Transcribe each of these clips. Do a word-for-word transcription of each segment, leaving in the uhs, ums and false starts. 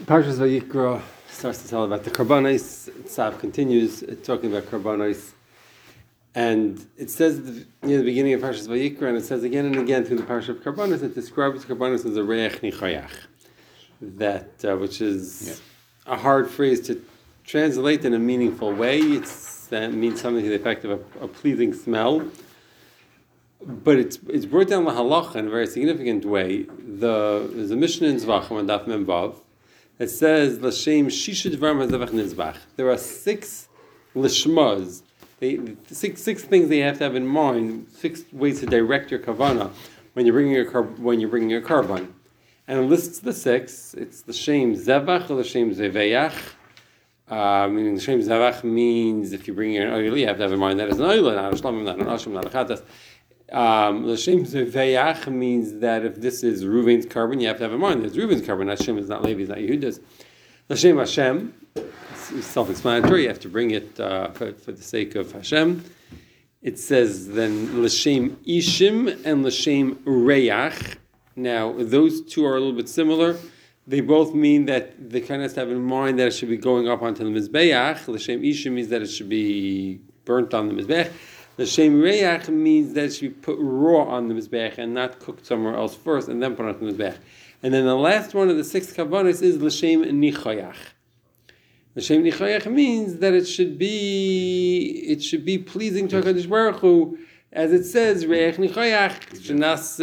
Parshas Vayikra starts to tell about the Karbanos. Tzav continues talking about Karbanos. And it says near the beginning of Parshas Vayikra, and it says again and again through the Parsha of Karbanos, it describes Karbanos as a reach nichayach. That, uh, which is yeah. a hard phrase to translate in a meaningful way. It's, that means something to the effect of a, a pleasing smell. But it's it's brought down the halacha in a very significant way. The, there's a Mishnah in Zvachim on Daf Mem Vav that says L'Shem Shisha Dvarim HaZevach Nizbach. There are six lishmas, they, six six things they have to have in mind, six ways to direct your kavana when you're bringing your when you're bringing your karban. And it lists the six. It's L'Shem Zevach or L'Shem Zevayach. Uh, meaning L'Shem Zevach means if you're bringing an oil, you have to have in mind that it's an oil, not a shlamim, not an asham, not a chatas. Um, L'Shem Zevayach means that if this is Reuven's carbon, you have to have in mind that it's Reuven's carbon. Hashem is not Levi's, not Yehuda's. L'Shem Hashem, it's self-explanatory. You have to bring it uh, for, for the sake of Hashem. It says then L'Shem Ishim and L'Shem Reyach. Now those two are a little bit similar. They both mean that the kind has to have in mind that it should be going up onto the Mizbeach. L'Shem Ishim means that it should be burnt on the Mizbeach. The Shem Reyach means that it should be put raw on the Mizbeach and not cooked somewhere else first and then put on the Mizbeach. And then the last one of the six kavanos is L'Shem Nichayach. L'Shem Nichayach means that it should be it should be pleasing to HaKadosh Baruch Hu, as it says, Reyach Nichayach, Shenas,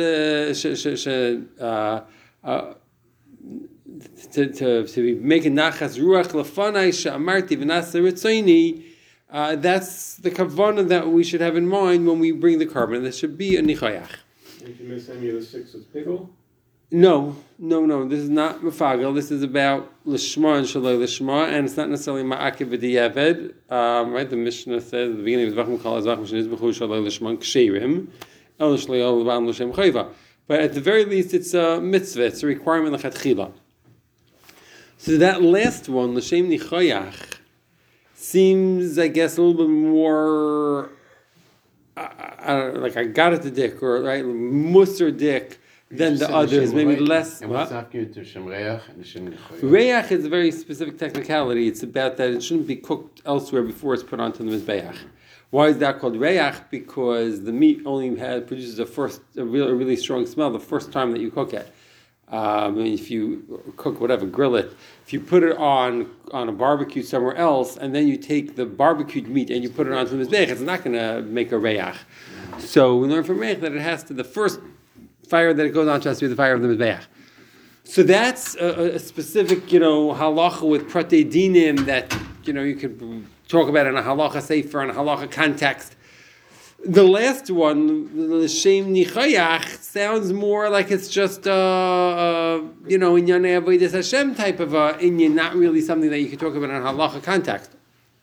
to to to be making nachas ruach lefanai she'amarti v'nasa ritzoini. Uh, that's the kavanah that we should have in mind when we bring the carbon. There should be a nichayach. Did you miss any of the six with pickle? No, no, no. This is not mafagel. This is about lishma and shaloi lishma, and it's not necessarily ma'akiv v'diyaved. Um, right? The Mishnah says at the beginning of Zvachim Kol Zvachim Shnizbechu Shaloi Lishma Ksherim El Shloi El L'Bam L'Shem Chayva. But at the very least, it's a mitzvah. It's a requirement l'chatchila. So that last one, l'shem nichayach, seems, I guess, a little bit more, uh, I don't know, like I got it to dick, or right, musser dick than the others, maybe less. And what's after to Shem Reach and Shem Nichayach? Reach is a very specific technicality. It's about that it shouldn't be cooked elsewhere before it's put onto the mizbeach. Why is that called reach? Because the meat only has, produces a first, a, real, a really strong smell the first time that you cook it. Um, if you cook whatever, grill it. If you put it on on a barbecue somewhere else, and then you take the barbecued meat and you put it onto the mizbeach, it's not going to make a reach. So we learn from reach that it has to, the first fire that it goes on to has to be the fire of the mizbeach. So that's a, a specific, you know, halacha with prate dinim that, you know, you could talk about in a halacha sefer, in a halacha context. The last one, the Shem Nichayach, sounds more like it's just a, uh, uh, you know, Inyan Avodas Hashem type of a Inyan, not really something that you could talk about in a halacha context.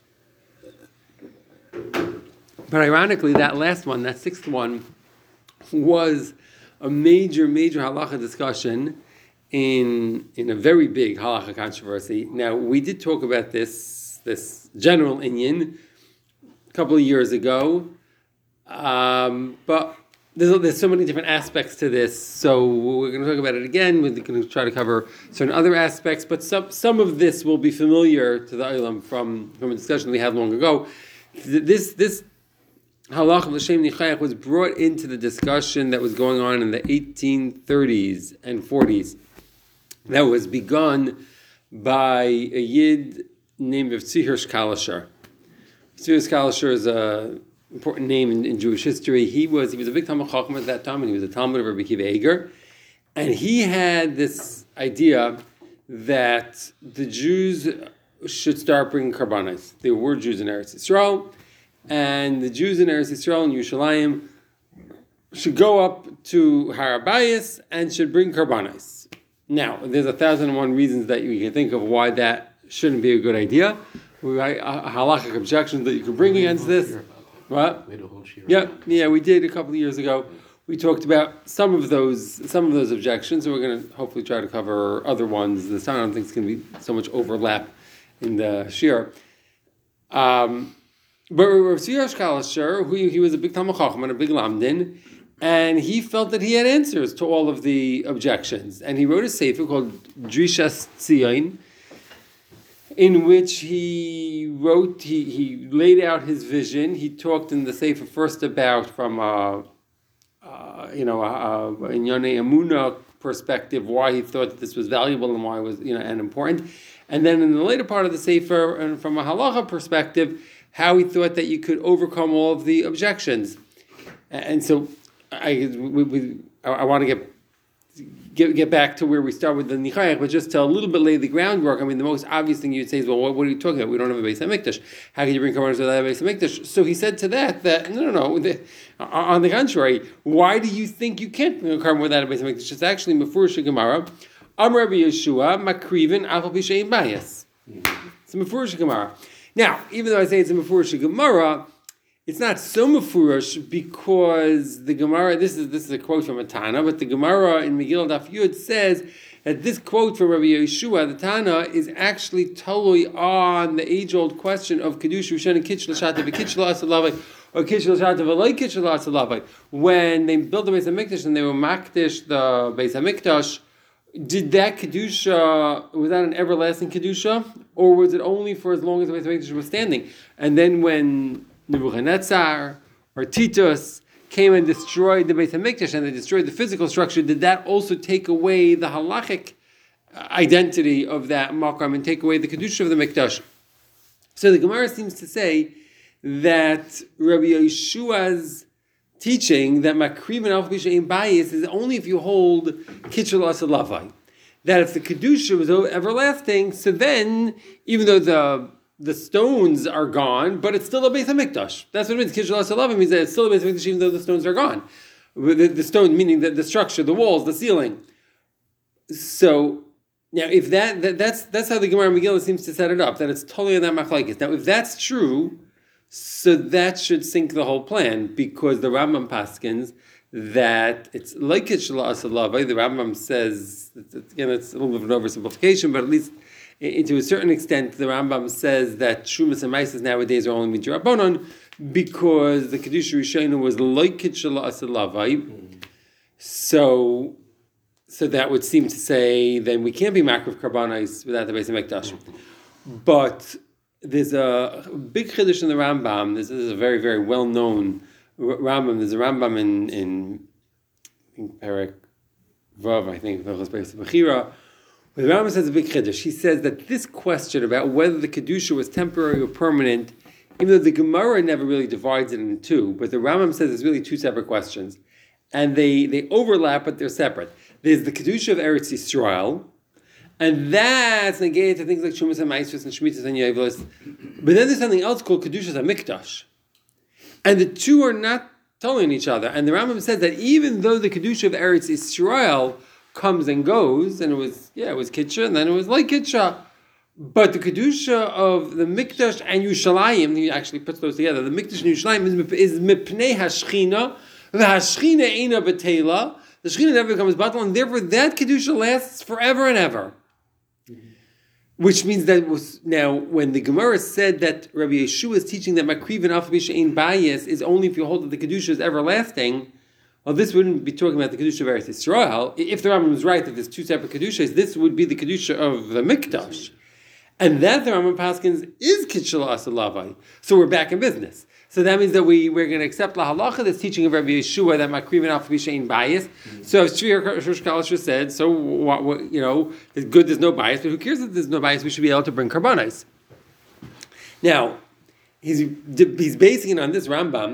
But ironically, that last one, that sixth one, was a major, major halacha discussion in in a very big halacha controversy. Now, we did talk about this this general Inyan a couple of years ago. Um, but there's, there's so many different aspects to this, so we're going to talk about it again. We're going to try to cover certain other aspects, but some some of this will be familiar to the Olam from, from a discussion we had long ago. This this halach of L'Shem Nichayach was brought into the discussion that was going on in the eighteen thirties and forties. That was begun by a Yid named Tzvi Hirsch Kalisher. Tzvi Hirsch Kalisher is a important name in, in Jewish history. He was he was a big Talmud Chacham at that time, and he was a Talmud of Rabbi Akiva Eiger. And he had this idea that the Jews should start bringing karbanos. There were Jews in Eretz Yisrael, and the Jews in Eretz Yisrael and Yerushalayim should go up to Har Habayis and should bring karbanos. Now, there's a thousand and one reasons that you can think of why that shouldn't be a good idea. Right? Halachic objections that you could bring against this. What? Yeah, yeah, we did a couple of years ago. We talked about some of those, some of those objections, and we're going to hopefully try to cover other ones this time. I don't think it's going to be so much overlap in the shir. Um, but Rav Tzvi Hirsch Kalisher, who he was a big Talmud Chacham and a big Lamdin, and he felt that he had answers to all of the objections, and he wrote a sefer called Drishas Tzion, in which he wrote, he, he laid out his vision. He talked in the Sefer first about from a, uh, you know, a, a in Yonei Amuna perspective, why he thought that this was valuable and why it was, you know, and important. And then in the later part of the Sefer, and from a halacha perspective, how he thought that you could overcome all of the objections. And so I, we, we, I, I want to get Get, get back to where we start with the Nichayach, but just to a little bit lay the groundwork. I mean, the most obvious thing you'd say is, well, what, what are you talking about? We don't have a Beis HaMikdash. How can you bring Karbanos without a Beis HaMikdash? So he said to that, that no, no, no. The, on the contrary, why do you think you can't bring a Karban without a Beis HaMikdash? It's actually Mefurish Gemara. Amar Rabbi Yeshua, Makrivin, Afal Pi She'ein Bayis. It's a Mefurish Gemara. Now, even though I say it's a Mefurish Gemara, it's not so mafurish because the Gemara, this is this is a quote from a Tana, but the Gemara in Megillah Daf Yud says that this quote from Rabbi Yeshua, the Tana, is actually totally on the age-old question of Kedusha Rishon and Kitch L'Shata v'Kitch L'Asalavai, or Kitch L'Shata v'Loi Kitch L'Asalavai. When they built the Beis HaMikdash and they were makdish the Beis HaMikdash, did that Kedusha, was that an everlasting Kedusha? Or was it only for as long as the Beis HaMikdash was standing? And then when Nebuchadnezzar or Titus came and destroyed the Beis HaMikdash and they destroyed the physical structure, did that also take away the halachic identity of that makam and take away the kedusha of the mikdash? So the Gemara seems to say that Rabbi Yeshua's teaching that makriv and alf b'she'ein bayis is only if you hold kitchel asalavai. That if the kedusha was everlasting, so then even though the The stones are gone, but it's still a Beis HaMikdash. That's what it means. Kishul HaSalavim means that it's still a Beis HaMikdash even though the stones are gone. The, the stone meaning the, the structure, the walls, the ceiling. So now, if that, that that's that's how the Gemara Megillah seems to set it up, that it's totally on that machlokes. Now, if that's true, so that should sink the whole plan because the Rambam paskins that it's like Kishul HaSalavim. The Rambam says, again, it's a little bit of an oversimplification, but at least to a certain extent, the Rambam says that Shumas and Maises nowadays are only midrabanon because the Kedusha Rishona was like Kitchel Asalavai. So, so that would seem to say then we can't be Makriv Karbanos without the Beis HaMikdash. But there's a big chiddush in the Rambam. This is a very, very well-known Rambam. There's a Rambam in in, in Perek Vav, I think, Bechira. The Rambam says a big chiddush. He says that this question about whether the kedusha was temporary or permanent, even though the Gemara never really divides it into two, but the Rambam says it's really two separate questions, and they they overlap, but they're separate. There's the kedusha of Eretz Yisrael, and that's negated to things like Shumas and Ma'asos and Shemitas and Yevlos. But then there's something else called kedusha HaMikdash, and the two are not telling each other. And the Rambam says that even though the kedusha of Eretz Yisrael comes and goes, and it was, yeah, it was Kitcha, and then it was like Kitcha. But the Kedusha of the Mikdash and Yushalayim, he actually puts those together, the Mikdash and Yushalayim is Mipnei HaShchina, the HaShchina Eina B'Teila, the Shechina never becomes Batal, and therefore that Kedusha lasts forever and ever. Mm-hmm. Which means that it was, now, when the Gemara said that Rabbi Yeshua is teaching that Makriv and Alf B'She'ein Bayis is only if you hold that the Kedusha is everlasting, well, this wouldn't be talking about the Kedusha of Eretz Yisrael. If the Rambam was right that there's two separate Kedushas, this would be the Kedusha of the Mikdash. And that the Rambam Paskins is Kitchel Asalavai. So we're back in business. So that means that we, we're going to accept La Halacha, this teaching of Rabbi Yeshua, that Makriv and Alf B'She'ein Bayis. Mm-hmm. So as Shri Rosh Kalisha said, so, what, what, you know, it's good there's no bias, but who cares that there's no bias? We should be able to bring Karbanos. Now, he's, he's basing it on this Rambam.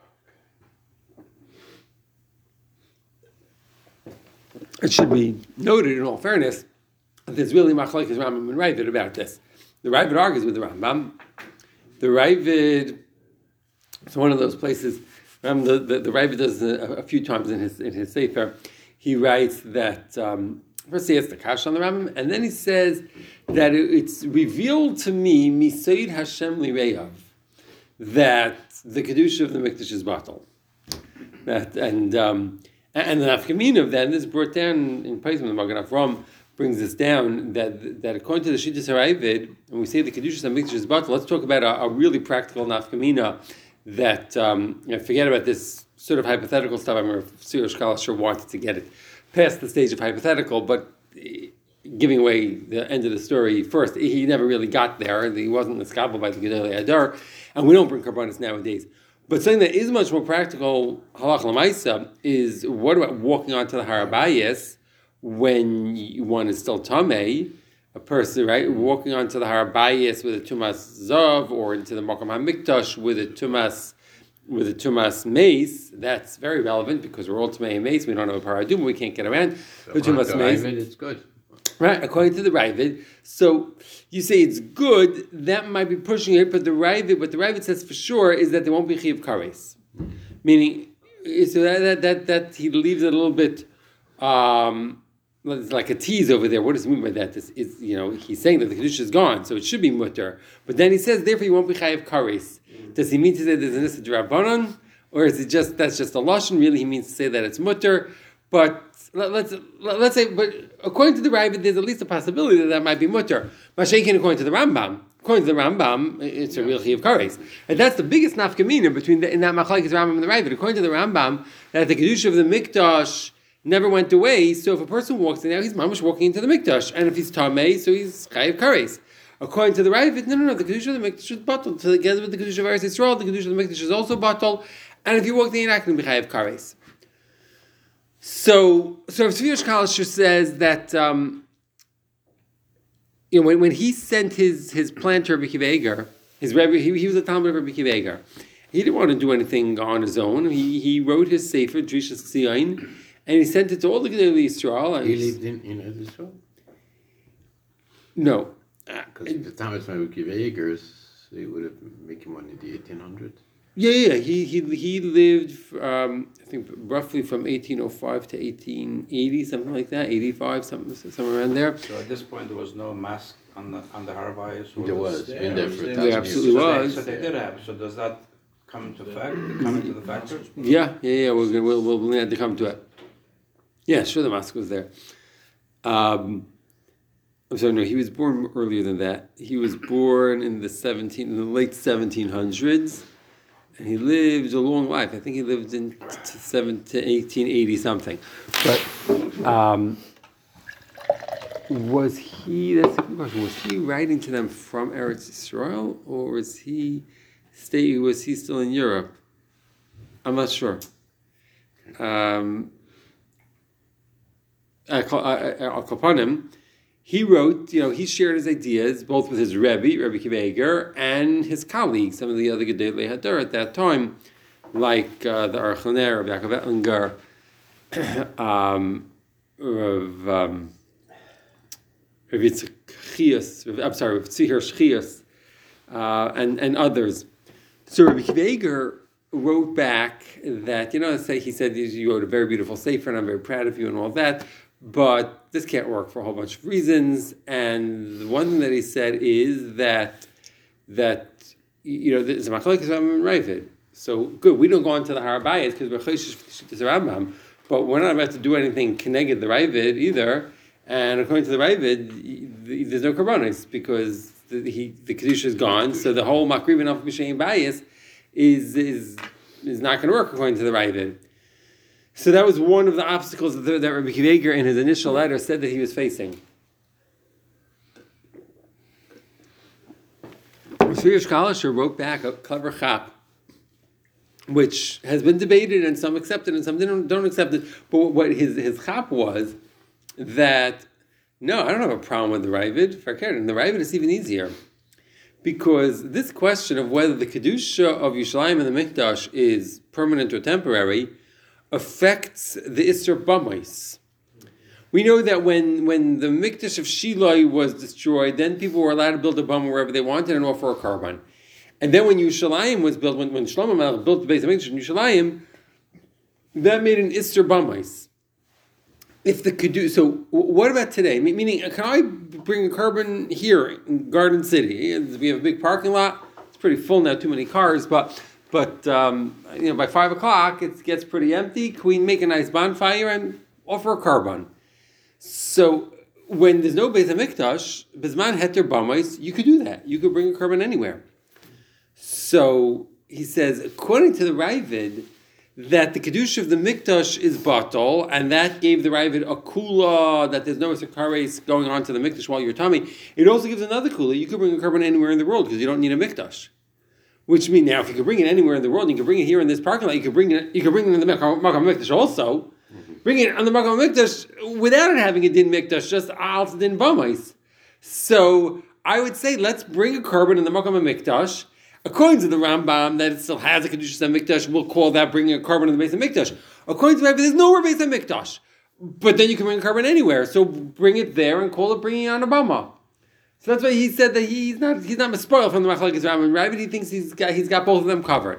It should be noted, in all fairness, that there's really machlokes Rambam and Ravid about this. The Ravid argues with the Rambam. The Ravid, it's one of those places. Um, the, the the Ravid does a, a few times in his in his sefer. He writes that um, first he has the kash on the Rambam, and then he says that it, it's revealed to me Misaid Hashem Lireyav that the kedusha of the mikdash is batal. That and. Um, And the nafkamina of that, and this is brought down in Paisman, the Magen Avram brings this down, that that according to the Shittas HaRavid, when we say the Kedusha HaMikdash is batal, let's talk about a, a really practical nafkamina that, um, you know, forget about this sort of hypothetical stuff. I'm sure Shkala sure wanted to get it past the stage of hypothetical, but giving away the end of the story first. He never really got there. He wasn't escapable by the Gedolei Adar, and we don't bring karbanis nowadays. But something that is much more practical, halach l'maisa, is what about walking onto the Harabayas when one is still tamei? A person, right, walking onto the Harabayas with a tumas zav, or into the Makam HaMikdash with a tumas with a tumas mace. That's very relevant because we're all tamei mace. We don't have a paradum. We can't get around So the tumas mace. It's good. Right, according to the Ravid. So you say it's good, that might be pushing it, but the Ravid, what the Ravid says for sure is that there won't be Chiyav Kares. Meaning, so that, that, that, that he leaves it a little bit, um, it's like a tease over there. What does he mean by that? This is, you know, he's saying that the Kedusha is gone, so it should be mutter. But then he says, therefore you won't be Chayav Kares. Does he mean to say there's an Issa D'Rabbanan? Or is it just, that's just a Lashon? Really, he means to say that it's mutter. But let, let's let's say, but according to the Ravid, there's at least a possibility that that might be mutter. Mashiachin, according to the Rambam, according to the Rambam, it's a real Chiyav Kares, and that's the biggest nafkamina between the, in that Machlekes Rambam and the Ravid. According to the Rambam, that the kedusha of the Mikdash never went away. So if a person walks in there, he's mamash walking into the Mikdash, and if he's tamei, so he's Chayav Kares. According to the Ravid, no, no, no, the kedusha of the Mikdash is bottled together with the kedusha of Eretz Yisrael. The kedusha of the Mikdash is also bottled, and if you walk there, you're not going to be Chayav Kares. So, so Tzvi Kalisher says that um, you know when, when he sent his his planter Rabbi Akiva Eiger, his Rebbe, he, he was a Talmud of Rabbi Akiva Eiger. He didn't want to do anything on his own. He he wrote his sefer Drishas Tzion, and he sent it to all the Gedolei Yisrael. And He lived in in Israel. No, Because at the time it's my Wikivagers, they would have making money in the eighteen hundreds. yeah, yeah. He he he lived, um, I think, roughly from eighteen oh five to eighteen eighty, something like that, eighty-five, something somewhere around there. So at this point, there was no mask on the on the Harabais? There was. there. Been there for There a thousand absolutely years. So they, was. so they did have. So does that come into effect? Come into the factor? Yeah, yeah, yeah. We're gonna, we'll we'll we'll have to come to it. Yeah, sure. The mosque was there. Um, I'm sorry. No, he was born earlier than that. He was born in the seventeen, in the late seventeen hundreds, and he lived a long life. I think he lived in to seven to eighteen eighty something. But um, was he? That's a good question. Was he writing to them from Eretz Yisrael, or was he stay? Was he still in Europe? I'm not sure. Um, Al Kapanim, he wrote, you know, he shared his ideas both with his Rebbe, Rebbe Akiva Eiger, and his colleagues, some of the other Gedolei Hadar at that time, like uh, the Aruch LaNer, Rabbi Yaakov Ettlinger, um, Rav, um, Rav Yitzchak Chias, I'm sorry, Rav Tzvi Hirsch Chias, uh, and, and others. So Rabbi Akiva Eiger wrote back that, you know, say he said you wrote a very beautiful sefer and I'm very proud of you and all that, but this can't work for a whole bunch of reasons. And the one thing that he said is that that you know there's a machlokes Rambam and Ravid. So good, we don't go on to the Harabayas because we're choishes to the Rambam, but we're not about to do anything connected the Ravid either. And according to the Ravid, there's no karbanos because the he, the kedusha is gone. So the whole makriv and alf b'shein bayis is is is not going to work according to the Ravid. So that was one of the obstacles that, that Rabbi Akiva Eiger in his initial letter said that he was facing. Tzvi Kalisher wrote back a clever chap, which has been debated and some accept it and some don't, don't accept it. But what his his chap was that no, I don't have a problem with the Ravid. For and the Ravid is even easier. Because this question of whether the Kedusha of Yerushalayim and the Mikdash is permanent or temporary affects the Isser Bamais. We know that when, when the Mikdash of Shiloh was destroyed, then people were allowed to build a Bama wherever they wanted and offer a carbon. And then when Yerushalayim was built, when, when Shlomo Melech built the base of Mikdash in Yerushalayim, that made an Isser Bamais. If the Kedusha, so what about today? Meaning, can I bring a carbon here in Garden City? We have a big parking lot. It's pretty full now, too many cars, but but um, you know, by five o'clock it gets pretty empty. Can we make a nice bonfire and offer a carbon? So when there's no Beis HaMikdash, Bizman Heter Bamais, you could do that. You could bring a carbon anywhere. So he says, according to the Ravid, that the Kedusha of the Mikdash is batal, and that gave the Ravid a kula, that there's no sakares going on to the Mikdash while you're tummy. It also gives another kula. You could bring a carbon anywhere in the world because you don't need a Mikdash. Which means now, if you could bring it anywhere in the world, you could bring it here in this parking lot, you could bring it, you could bring it in the Makam Mikdash also. Mm-hmm. Bring it on the Makam Mikdash without it having a din Mikdash, just al din bamais. So I would say, let's bring a carbon in the Makam Mikdash. According to the Rambam, that it still has a Kedusha Mikdash, we'll call that bringing a carbon in the base of Mikdash. According to Rabbi, there's nowhere base of Mikdash. But then you can bring a carbon anywhere. So bring it there and call it bringing on a Bama. So that's why he said that he's not he's not spoiled from the Machlokes Rambam and Rabbi. He thinks he's got he's got both of them covered.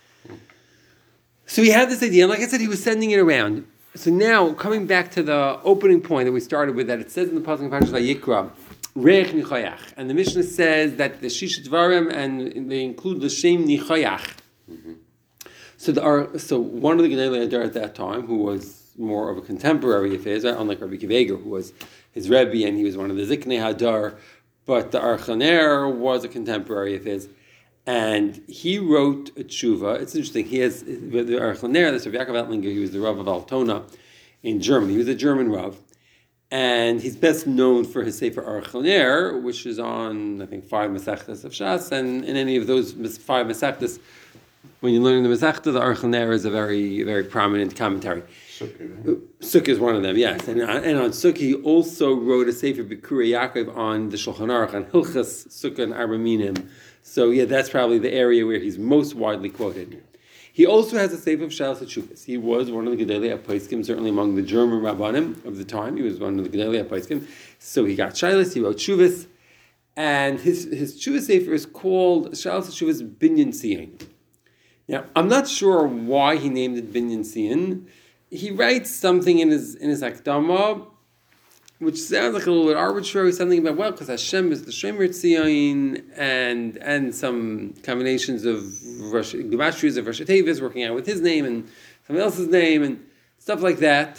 So he had this idea, and like I said, he was sending it around. So now, coming back to the opening point that we started with, that it says in the Pasuk of Parashat Vayikra, Reich Nichayach. And the Mishnah says that the Shisha Dvarim, and they include the Shem Nichayach. Mm-hmm. So the, our, so one of the Gedolei Hadar at that time, who was more of a contemporary of his, unlike Rabbi Akiva Eiger, who was his Rebbe, and he was one of the Ziknei Hadar, but the Archaner was a contemporary of his. And he wrote a tshuva. It's interesting. He has, the Archaner, this Rabbi Yaakov Ettlinger, he was the Rav of Altona in Germany. He was a German Rav. And he's best known for his Sefer Archaner, which is on, I think, five Masechtas of Shas. And in any of those five Masechtas, when you learn the Masechta, the Archaner is a very, very prominent commentary. Sukkah, right? Sukkah is one of them, yes. And, and on Sukkah, he also wrote a Sefer Bikurei Yaakov on the Shulchan Aruch, on Hilchas Sukkah and Arba Minim. So yeah, that's probably the area where he's most widely quoted. He also has a Sefer of Shalos HaTshuvos. He was one of the Gedolei HaPoskim, certainly among the German Rabbanim of the time. He was one of the Gedolei HaPoskim. So he got Shalos, he wrote Shuvas, and his his Shuvas Sefer is called Shalos HaTshuvos Binyan Sion. Now, I'm not sure why he named it Binyan Sion. He writes something in his in his Akdama, which sounds like a little bit arbitrary, something about, well, because Hashem is the Shemer Tzion, and and some combinations of gematries of Rosh Tevis working out with his name and someone else's name and stuff like that.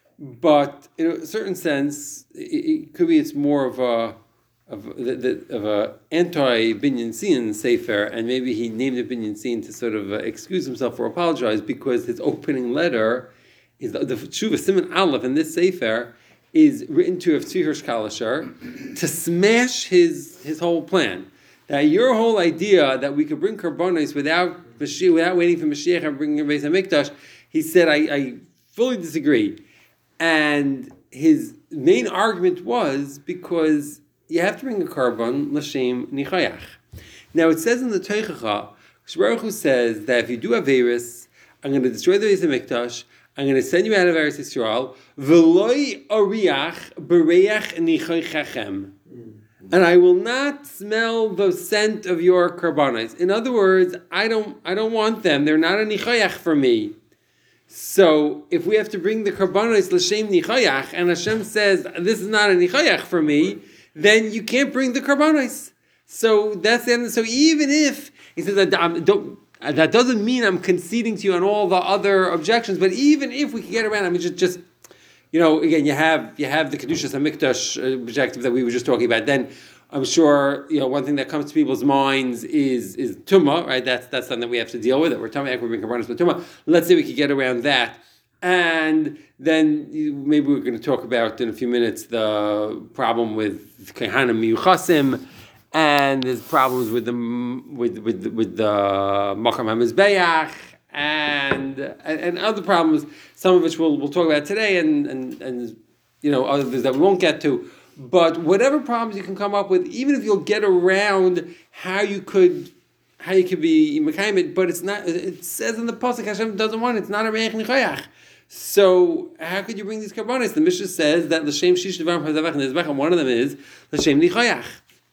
But in a certain sense, it, it could be it's more of a of the, the, of a anti Binyan Sion sefer, and maybe he named it Binyan Sion to sort of uh, excuse himself or apologize, because his opening letter is the, the Tshuva Siman Aleph in this sefer is written to Rav Tzvi Hirsch Kalisher to smash his his whole plan. That your whole idea that we could bring karbonos without Mashiach, without waiting for Mashiach and bringing a Beis HaMikdash, he said, I, I fully disagree. And his main argument was because you have to bring a carbon l'shem nichayach. Now it says in the Teichacha, Baruch Hu says that if you do Averis, I'm going to destroy the Beis HaMikdash, I'm going to send you out of Eretz Yisrael, v'loi ariach bereach nichaychachem, and I will not smell the scent of your karbanos. In other words, I don't, I don't want them. They're not a nichayach for me. So if we have to bring the karbanos l'shem nichayach, and Hashem says this is not a nichayach for me, then you can't bring the karbanos. So that's the end. So even if he says that um, don't. That doesn't mean I'm conceding to you on all the other objections, but even if we can get around, I mean, just, just you know, again, you have you have the Kedushas HaMikdash objective that we were just talking about. Then I'm sure, you know, one thing that comes to people's minds is is Tumah, right? That's that's something that we have to deal with. That we're talking about, we're bringing Karbanos with Tumah. Let's say we could get around that. And then maybe we're going to talk about in a few minutes the problem with Kehanim Miyuchasim, and there's problems with the with with with the Makam HaMizbeach, and, and and other problems, some of which we'll we'll talk about today, and and and you know, others that we won't get to. But whatever problems you can come up with, even if you'll get around how you could how you could be mekayim it, but it's not. It says in the pasuk Hashem doesn't want it. It's not a reich nichayach. So how could you bring these karbanos? The Mishnah says that l'shem shish devarim hazavach nezbech, and one of them is l'shem nichayach.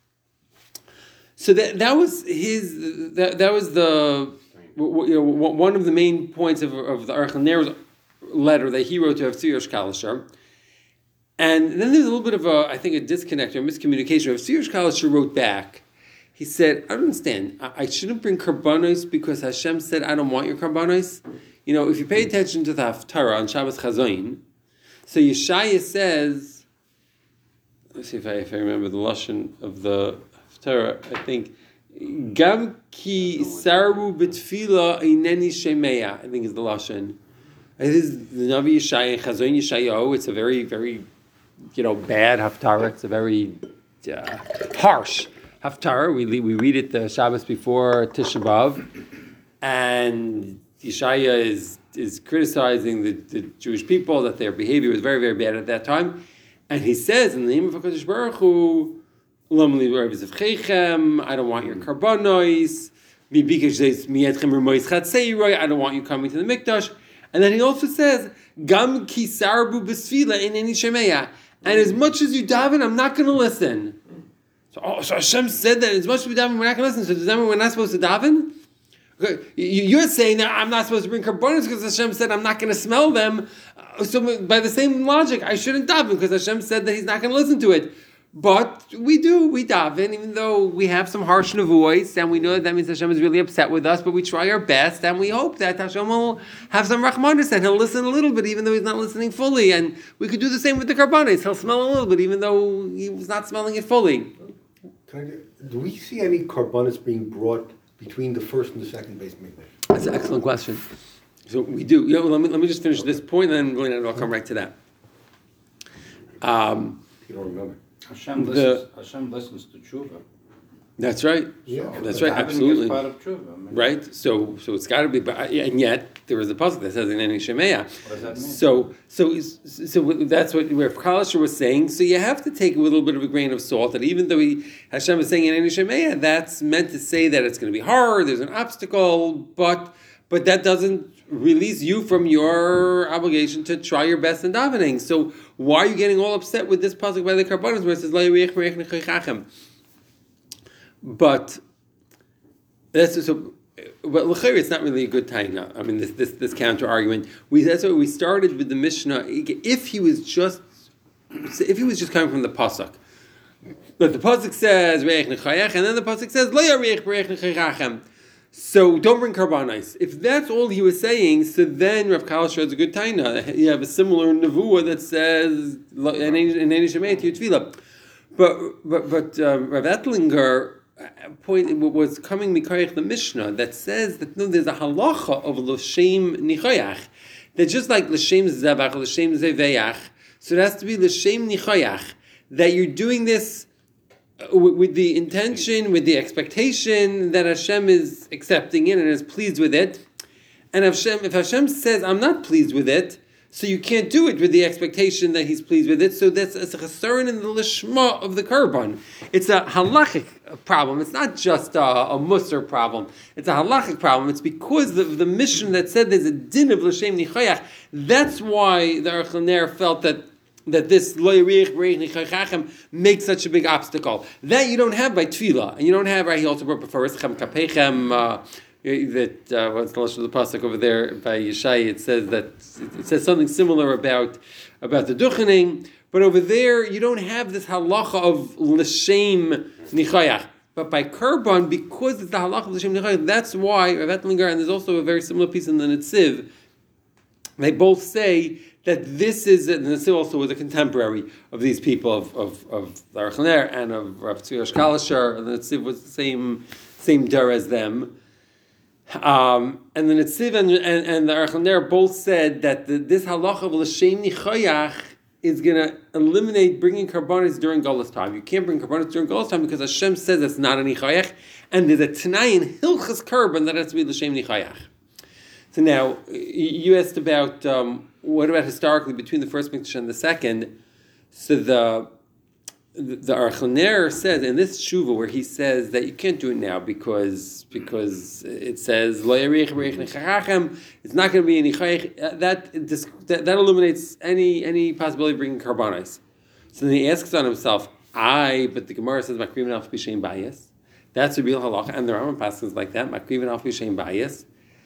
So that that was his that that was the you know one of the main points of of the Aruch LaNer's letter that he wrote to Rav Tzvi Hirsch Kalisher. And then there's a little bit of a I think a disconnect or miscommunication. Rav Tzvi Hirsch Kalisher wrote back. He said, I don't understand. I, I shouldn't bring karbanos because Hashem said I don't want your karbanos. You know, if you pay attention to the Haftarah on Shabbos Chazoin, so Yeshaya says, let's see if I if I remember the lashon of the Haftarah. I think Gam ki sarbu b'tfila ineni shemeya, I think is the lashon. It is the Navi Yeshaya, Chazon Yeshayahu. It's a very, very, you know, bad haftarah. It's a very uh, harsh haftarah. We we read it the Shabbos before Tisha B'av, and Yeshaya is is criticizing the, the Jewish people that their behavior was very, very bad at that time, and he says in the name of HaKadosh Baruch Hu, I don't want your karbanos. I don't want you coming to the mikdash. And then he also says, Gam ki sarbu b'sfila in any shemeya. And as much as you daven, I'm not going to listen. So, oh, so Hashem said that as much as we daven, we're not going to listen. So does that mean we're not supposed to daven? Okay. You're saying that I'm not supposed to bring karbanos because Hashem said I'm not going to smell them. So by the same logic, I shouldn't daven because Hashem said that He's not going to listen to it. But we do, we daven, even though we have some harsh nevuos, and we know that, that means Hashem is really upset with us, but we try our best, and we hope that Hashem will have some rachmanis, and He'll listen a little bit, even though He's not listening fully. And we could do the same with the karbanis. He'll smell a little bit, even though He was not smelling it fully. Can I, do we see any karbanis being brought between the first and the second base mikdash? That's an excellent question. So we do. You know, let me let me just finish this point, and then I'll come right to that. Um, You don't remember. Hashem The- listens, Hashem listens to tshuva. that's right. Yeah. That's The right. davening Absolutely. is part of tshuva. I mean, Right. So so it's got to be. But and yet there is a pasuk that says in any shemeya. What does that mean? So, so, so that's what where Kalisher was saying. So you have to take a little bit of a grain of salt that even though he, Hashem is saying in any shemeya, that's meant to say that it's going to be hard. There's an obstacle, but but that doesn't release you from your obligation to try your best in davening. So why are you getting all upset with this pasuk by the Karbanos where it says La Yirech Merech Nechaychachem? But that's so. But l'chayr, it's not really a good taina. I mean, this this, this counter argument. We that's why we started with the Mishnah. If he was just, if he was just coming from the pasuk, but the pasuk says reich nechayach, and then the pasuk says lo yarich reich nechayachem. So don't bring karbanos. If that's all he was saying, so then Rav Kalisher has a good taina. You have a similar nevuah that says in any shemayat tefillah. But but but um, Rav Ettlinger point was coming mikarech the Mishnah that says that no, there's a halacha of l'shem nichayach that just like l'shem zevach, l'shem zevayach, so it has to be l'shem nichayach that you're doing this with, with the intention, with the expectation that Hashem is accepting it and is pleased with it. And if Hashem, if Hashem says I'm not pleased with it, so you can't do it with the expectation that He's pleased with it. So that's it's a chesaron in the lishma of the korban. It's a halachic problem. It's not just a, a musar problem. It's a halachic problem. It's because of the mission that said there's a din of l'shem nichayach. That's why the Aruch LaNer felt that that this lo yirich reich nichayachim makes such a big obstacle. That you don't have by tefillah, and you don't have right. He also brought before Rischem Kapechem. Uh, that uh, what's the lashon of the pasuk over there by Yeshai? It says that it says something similar about about the duchening, but over there you don't have this halacha of l'shem nichayach. But by korban, because it's the halacha of l'shem nichayach, that's why Rav Ettlinger, and there's also a very similar piece in the Netziv. They both say that this is, and the Netziv also was a contemporary of these people of of of the Aruch LaNer and of Rav Tzvi Kalisher, and the Netziv was the same same dar as them. Um, and the Netziv and, and, and the Aruch LaNer both said that the, this halacha of l'shem nichayach is going to eliminate bringing karbanos during Golus time. You can't bring karbanos during Golus time because Hashem says it's not a nichayach, and there's a Tanai in Hilchas Karban that has to be l'shem nichayach. So now, you asked about um, what about historically between the first mikdash and the second. So the the Aruch LaNer says in this tshuva where he says that you can't do it now because because it says lo yarich reich nechachachem, it's not going to be any chayich. That, that that eliminates any any possibility of bringing karbanos. So then he asks on himself, I but the Gemara says makriven alf b'shem bayis. That's a real halacha, and the Rambam passes like that makriven alf b'shem bayis.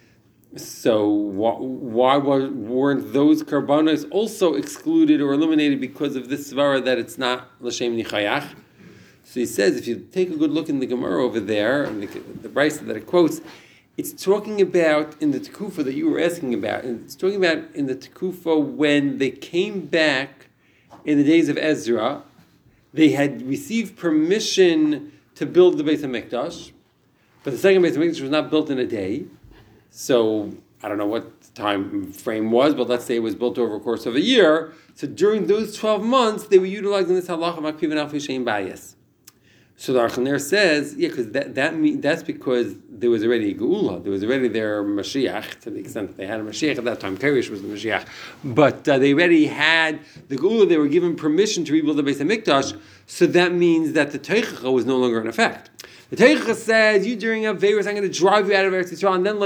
So why, why weren't those karbanos also excluded or eliminated because of this svara that it's not l'shem nichayach? So he says, if you take a good look in the Gemara over there, and the, the brisa that it quotes, it's talking about in the Tekufa that you were asking about, and it's talking about in the Tekufa when they came back in the days of Ezra, they had received permission to build the Beit HaMikdash, But the second Beis Hamikdash was not built in a day. So I don't know what the time frame was, but let's say it was built over a course of a year. So during those twelve months, they were utilizing this halacha makriv and alfi shein bayis. So the Aruch LaNer says, yeah, because that, that mean, that's because there was already a Geula, there was already their Mashiach, to the extent that they had a Mashiach at that time. Kerish was the Mashiach. But uh, they already had the Geula, they were given permission to rebuild the Beis HaMikdash, so that means that the Teichacha was no longer in effect. The Teichacha says, you during a Veirus, I'm going to drive you out of Eretz Yisrael, and then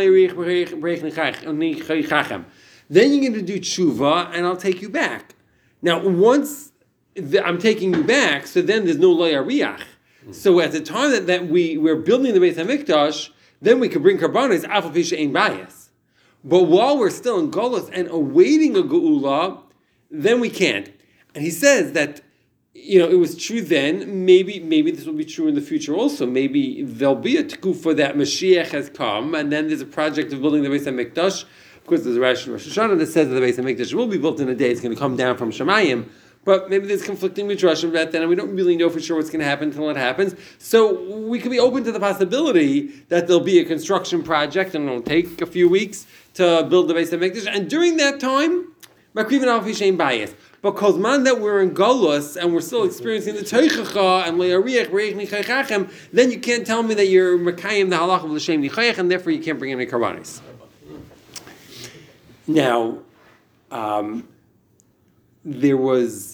then you're going to do tshuva, and I'll take you back. Now, once the, I'm taking you back, so then there's no Lo Yariach. So at the time that, that we were building the Beis HaMikdash, then we could bring karbanos afal pi she'ein bayis. But while we're still in Golus and awaiting a Geula, then we can't. And he says that, you know, it was true then, maybe maybe this will be true in the future also. Maybe there'll be a tekufa that Mashiach has come, and then there's a project of building the Beis HaMikdash. Of course, there's a Rashi Rosh Hashanah that says that the Beis HaMikdash will be built in a day, it's going to come down from Shemayim. But maybe there's conflicting midrashim about that, and we don't really know for sure what's going to happen until it happens. So we could be open to the possibility that there'll be a construction project, and it'll take a few weeks to build the Beis HaMikdash. And during that time, makriv and alfi she'ein bayis. Because man, that we're in Golus and we're still experiencing the Teichacha and Le'ariach Reich Nichaychachem, then you can't tell me that you're Mekayim the Halach of L'Shem Nichayach, and therefore you can't bring in any karbanis. Now, um, there was.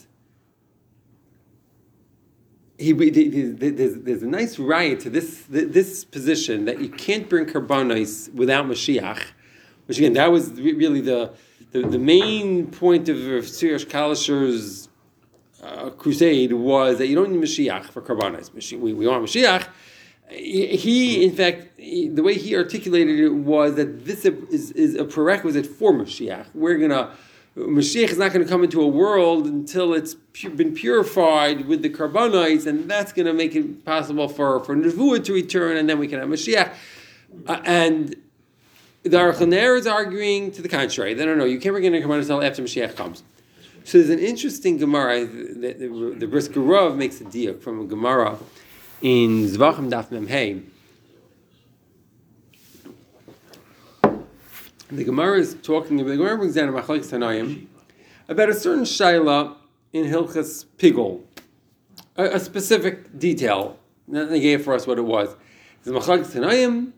He, there's, there's a nice riot to this this position that you can't bring karbanos without Mashiach, which again, that was really the the, the main point of Sirish Kalisher's uh, crusade was that you don't need Mashiach for karbanos. We, we want Mashiach. He, in fact, he, the way he articulated it was that this is, is a prerequisite for Mashiach. We're gonna Mashiach is not going to come into a world until it's pu- been purified with the karbanos, and that's going to make it possible for, for Nevuah to return, and then we can have Mashiach. Uh, and the Aruch LaNer is arguing to the contrary. They don't know, you can't bring in a karbanos until after Mashiach comes. So there's an interesting Gemara, the, the, the Brisker Rav makes a diuk from a Gemara in Zvachim Daf Mem Hey. The Gemara is talking about, the Gemara brings down a Machlokes Tanayim about a certain shaila in Hilchas Pigol, a, a specific detail. They gave for us what it was. It's a Machlokes Tanayim,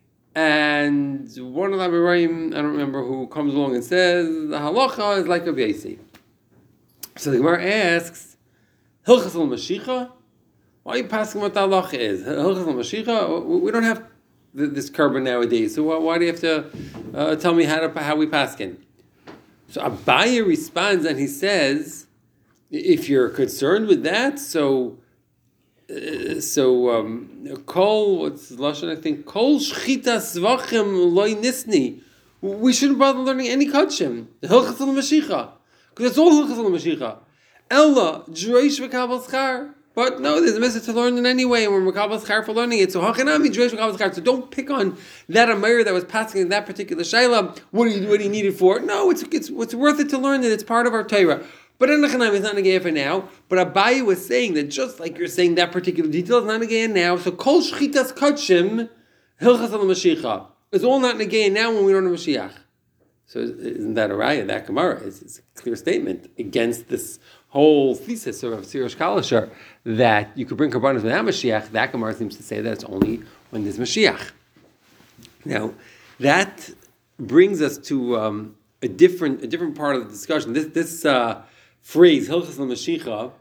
and one of the Amoraim, I don't remember who, comes along and says the halacha is like a Beisi. So the Gemara asks, Hilchas al Mashicha? Why are you passing what the halacha is? Hilchas al Mashicha? We don't have this carbon nowadays. So why, why do you have to uh, tell me how to how we paskin? So Abaye responds and he says, if you're concerned with that, so uh, so um, kol what's lashon? I think kol shchita svachim loy nisni. We shouldn't bother learning any kachim. The hilchas al mashicha, because it's all hilchas al mashicha. Ella dreish v'kabel schar. But no, there's a message to learn it anyway, and we're Makabel Schar for learning it. So Hachanami Dreish Makabel Schar. So don't pick on that Amir that was passing in that particular Shaila. What do you what do you need it for? No, it's it's it's worth it to learn it. It's part of our Torah. But in Hachanami, it's not Negei for now. But Abaye was saying that just like you're saying that particular detail is not Negei now. So Kol Shchitas Kachim Hilchas al Mashiach. It's all not Negei now when we don't have Mashiach. So isn't that a raya? That Gemara is it's a clear statement against this whole thesis of Sirish Kalisher that you could bring karbanos without Mashiach. That Gemara seems to say that it's only when there's Mashiach. Now, that brings us to um, a different a different part of the discussion. This this uh, phrase Hilchas al Mashiach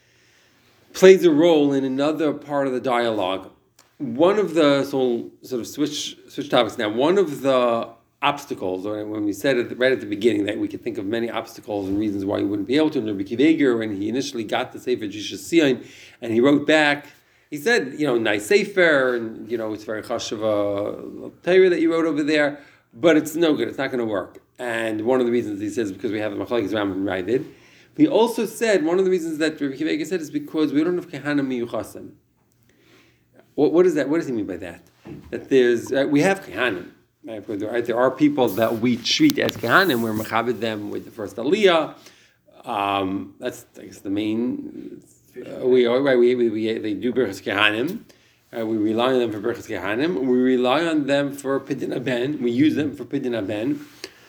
plays a role in another part of the dialogue. One of the so we'll sort of switch switch topics now. One of the obstacles, or when we said it right at the beginning that we could think of many obstacles and reasons why he wouldn't be able to. And Rabbi Akiva Eiger, when he initially got the Sefer Jishas Sion, and he wrote back, he said, you know, nice Sefer, and you know, it's very chashuv a Torah that you wrote over there, but it's no good. It's not going to work. And one of the reasons he says because we have the Machlokes Rambam and Raidid. He also said one of the reasons that Rabbi Akiva Eiger said is because we don't have Kehanim Miyuchasim. What, what is that? What does he mean by that? That there's uh, we have Kehanim. Right? There are people that we treat as Kehanim, we're Mechabed them with the first Aliyah. Um, that's I guess the main. Uh, we are right. We, we, we they do Birchas Kehanim, Uh, we rely on them for Berchas Kehanim. We rely on them for Pidyon Aben. We use them for Pidyon Aben.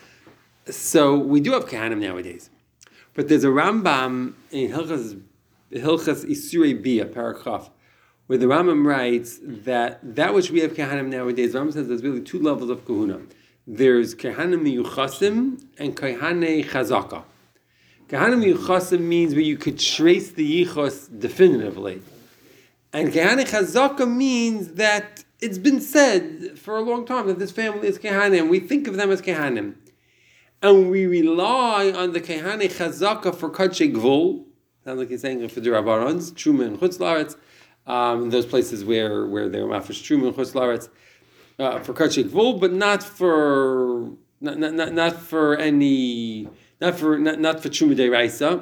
So we do have Kehanim nowadays. But there's a Rambam in Hilchas, Hilchas Isurei Bia, Parakhaf, where the Rambam writes that that which we have Kehanim nowadays, the Rambam says there's really two levels of Kahuna. There's Kehanim Miyuchasim and Kehanei Chazaka. Kehanim Miyuchasim means where you could trace the Yichos definitively. And Kehanei Chazaka means that it's been said for a long time that this family is Kehanim. We think of them as Kehanim. And we rely on the Kehanei Chazaka for Kadshe Gvul. Sounds like he's saying for the Rabbarons, Truma and Chutz La'aretz, um, in those places where, where they're Mafish Truma and Chutz La'aretz, uh, for Kadshe Gvul, but not for not, not, not for any not for not, not for Truma Deiraisa.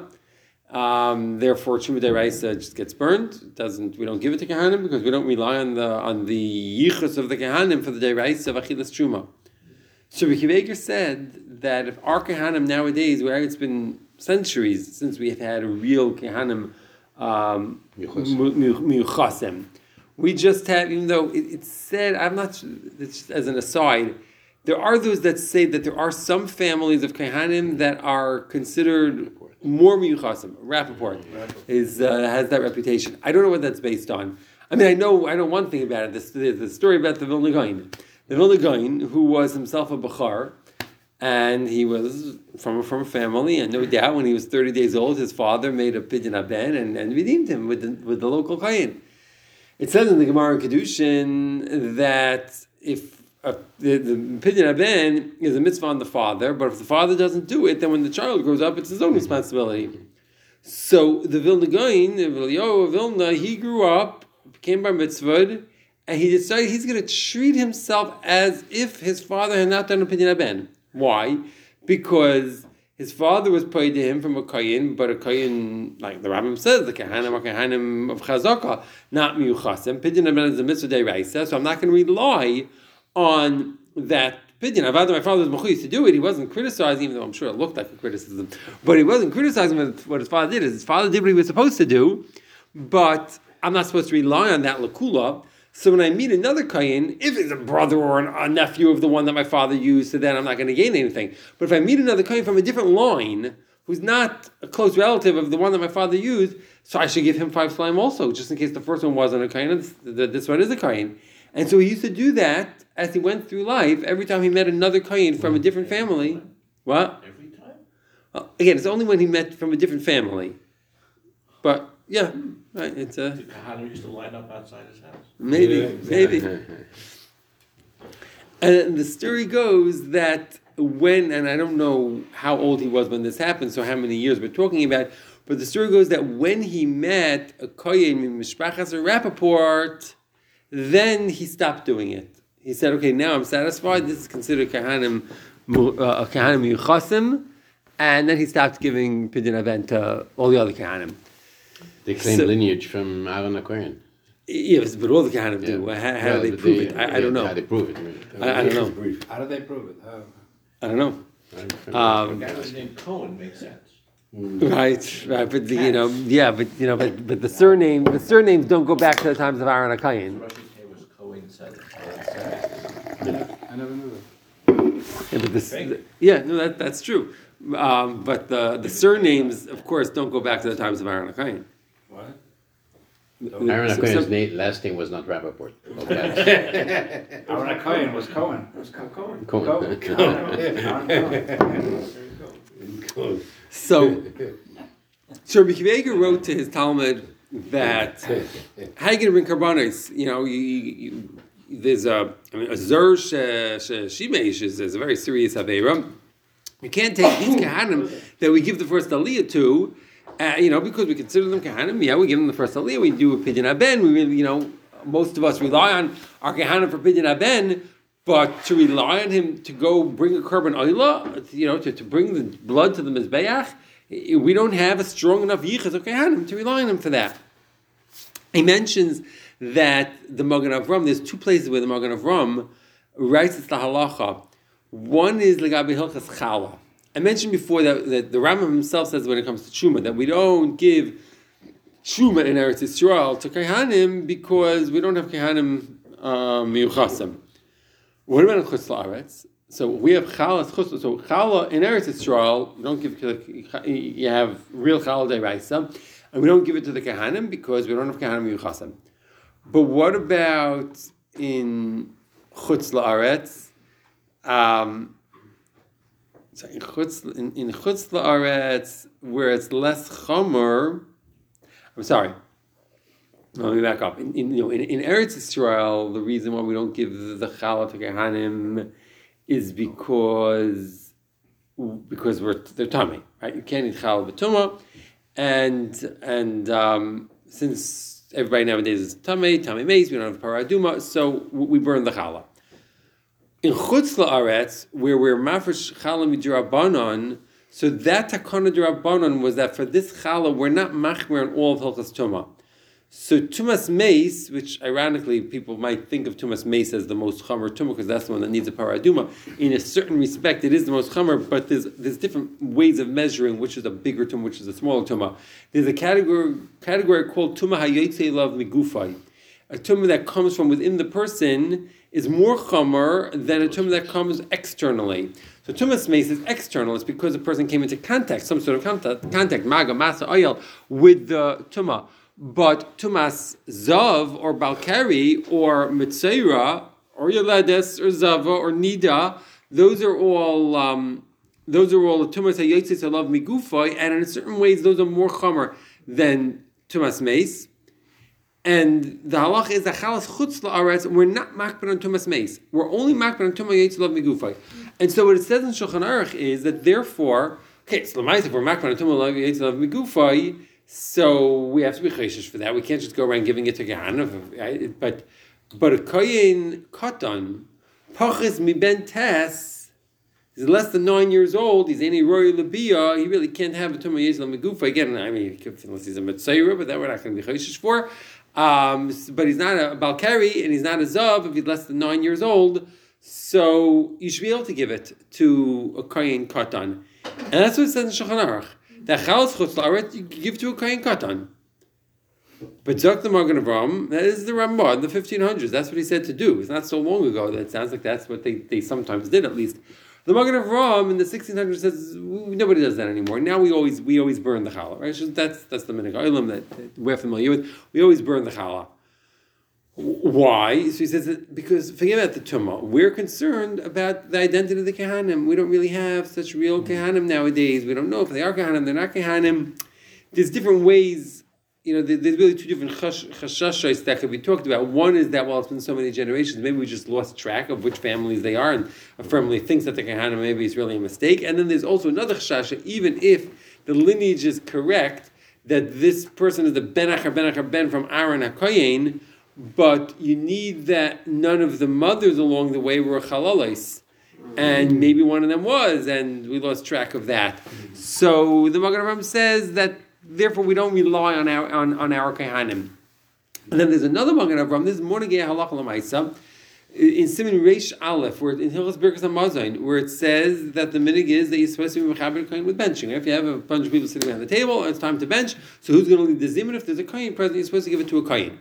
Um, therefore, Truma Deiraisa just gets burned. It doesn't we don't give it to Kehanim because we don't rely on the on the yichus of the Kehanim for the Deiraisa of Achilas Truma. So Rabbi Akiva Eiger said that if our Kehanim nowadays, where it's been centuries since we have had a real Kehanim um, Miyuchasem, we just have, even though it, it's said, I'm not, it's just as an aside, there are those that say that there are some families of Kehanim that are considered more Miyuchasim. Rappaport is uh, has that reputation. I don't know what that's based on. I mean, I know I know one thing about it. This, the story about the Vilna Gaon. The Vilna Gaon, who was himself a Bachar, and he was from, from a family, and no doubt when he was thirty days old, his father made a Pidyon Aben and, and redeemed him with the, with the local Kayin. It says in the Gemara in Kedushin that if uh, the, the Pidyon Aben is a mitzvah on the father, but if the father doesn't do it, then when the child grows up, it's his own responsibility. So the Vilna Gaon, Vilna, Vilna, he grew up, became bar mitzvah, and he decided he's going to treat himself as if his father had not done a Pidyon Aben. Why? Because his father was paid to him from a Kayin, but a Kayin, like the Rambam says, the Kehanim are Kehanim of Chazaka, not Miyuchasim. Pidyon Aben is a mitzvah deiraisa, so I'm not going to rely on that Pidyon. Avada, my father was mechuyis to do it. He wasn't criticizing, even though I'm sure it looked like a criticism, but he wasn't criticizing what his father did. His father did what he was supposed to do, but I'm not supposed to rely on that lakula. So when I meet another Kayin, if it's a brother or an, a nephew of the one that my father used, so then I'm not going to gain anything. But if I meet another Kayin from a different line, who's not a close relative of the one that my father used, so I should give him five slime also, just in case the first one wasn't a Kayin, this, this one is a Kayin. And so he used to do that as he went through life, every time he met another Kayin from a different family. What? Every time? Well, again, it's only when he met from a different family. But, yeah, right, it's a... The Kahana used to line up outside his house. Maybe, Yeah. maybe. And the story goes that when, and I don't know how old he was when this happened, so how many years we're talking about, but the story goes that when he met a Kohen in Mishpachas or Rappaport, then he stopped doing it. He said, okay, now I'm satisfied, this is considered Kehanim, uh, Kehanim Yuchasim, and then he stopped giving Pidyon Aben to all the other Kehanim. They claim So- lineage from Aaron Aquarian. Yes, but all the Kehanim do. How, how Well, do they but prove it? I, I don't know. How they prove it. I, I don't know. Brief. How do they prove it? How? I don't know. A Um, guy was named Cohen makes sense. right, right, but the, you know, yeah, but you know, but but the surname, the surnames don't go back to the times of Aaron Akayin. Russian name was Cohen said. I never knew that. Yeah, but this, the, yeah, no, that that's true. Um, but the the surnames, of course, don't go back to the times of Aaron Akayin. What? Aaron So- Aquarian's so- na- last name was not Rappaport. Okay. Aaron Cohen was Cohen. It was Co- Cohen. Cohen. Close. So, so Rabbi Akiva Eiger wrote to his Talmud that how you going to bring karbanos? You know, you, you, there's a I mean, a zer shimesh is, is a very serious avera. You can't take these kahanim that we give the first aliyah to, uh, you know, because we consider them kahanim. Yeah, we give them the first aliyah. We do a pidyon aben. We really, you know, most of us rely on our kahanim for pidyon aben. But to rely on him to go bring a korban oila, you know, to, to bring the blood to the mizbeach, we don't have a strong enough yichus of kahanim to rely on him for that. He mentions that the Magen Avram, there's two places where the Magen Avram writes it's the halacha. One is legabi hilchas chala. I mentioned before that, that the Rambam himself says when it comes to truma that we don't give Truma in Eretz Yisrael to Kehanim because we don't have Kehanim um, Miyuchasim. What about in Chutz La'aretz? So we have Chala, so Chala in Eretz Yisrael, you don't give, you have real Chala Deiraisa, and we don't give it to the Kehanim because we don't have Kehanim Miyuchasim. But what about in Chutz La'aretz? Um, so in Chutz, in, in Chutz La'aretz, where it's less Chomer, I'm sorry. Let me back up. In, in, you know, in, in Eretz Yisrael, the reason why we don't give the challah to Kehanim is because because we're they're tummy, right? You can't eat challah b'tumah, and and um, since everybody nowadays is tummy, tummy mace, we don't have paraduma, so we burn the challah. In Chutz La'aretz, where we're mafresh challah midrabanan. So that takana d'Rabbanan was that for this challah we're not machmer on all of Hilchas Tumah. So Tumas Meis, which ironically people might think of Tumas Meis as the most chamer Tumah because that's the one that needs a paraduma. In a certain respect, it is the most chamer, but there's there's different ways of measuring which is a bigger Tumah, which is a smaller Tumah. There's a category category called Tumah Hayotzei Lav Migufai. A tumah that comes from within the person is more chamer than a tumah that comes externally. So tumas meis is external. It's because a person came into contact, some sort of contact, contact maga, masa, oil, with the tumah. But tumas zav or balkari or mitzeira or yeledes or zava or nida, those are all um, those are all the tumas hayotzis alav migufay, and in certain ways those are more chamer than tumas meis. And the halach is that chalas chutz la'aretz, we're not makbid on tumas meis. We're only makbid on tumas yaitz lav migufay. And so what it says in Shulchan Aruch is that therefore, okay, so l'mayis if we're makbid on tumas yaitz lav migufay, so we have to be chayshish for that. We can't just go around giving it to Gehanna. Right? But but a kohen katan, pachis mi ben tes, he's less than nine years old. He's any royal labia. He really can't have a tumas yaitz lav migufay. Again, I mean, unless he's a mitzayra, but that we're not going to be chayshish for. Um, but he's not a Balkari and he's not a Zav if he's less than nine years old. So you should be able to give it to a Kohen Katan. And that's what it says in Shulchan Aruch. That Chalas Chutz La'aretz you give to a Kohen Katan. But Zok the Magen Avraham, that is the Ramah in the fifteen hundreds. That's what he said to do. It's not so long ago that it sounds like that's what they, they sometimes did at least. The Magen Avraham in the sixteen hundreds says nobody does that anymore. Now we always we always burn the challah, right? So that's that's the minhag olam that, that we're familiar with. We always burn the challah. Why? So he says that because forget about the tumah. We're concerned about the identity of the kehanim. We don't really have such real kehanim nowadays. We don't know if they are kehanim, they're not kehanim. There's different ways. You know, there's really two different chashashos that could be talked about. One is that, well, it's been so many generations, maybe we just lost track of which families they are, and a family thinks that the Kahana maybe is really a mistake. And then there's also another chashasha, even if the lineage is correct, that this person is the ben achar ben achar ben from Aaron HaKoyen, but you need that none of the mothers along the way were chalalos. And maybe one of them was, and we lost track of that. So the Magen Avraham says that therefore, we don't rely on our on, on our Kehanim. And then there's another Magen Avraham. This is Mornegei Halacha L'Maisa in Siman Reish Aleph, where in Hilchos Birkas Hamazon, where it says that the minhag is that you're supposed to be mechaber kohen with benching. If you have a bunch of people sitting around the table and it's time to bench, so who's going to lead the zimun? If there's a kohen present, you're supposed to give it to a kohen.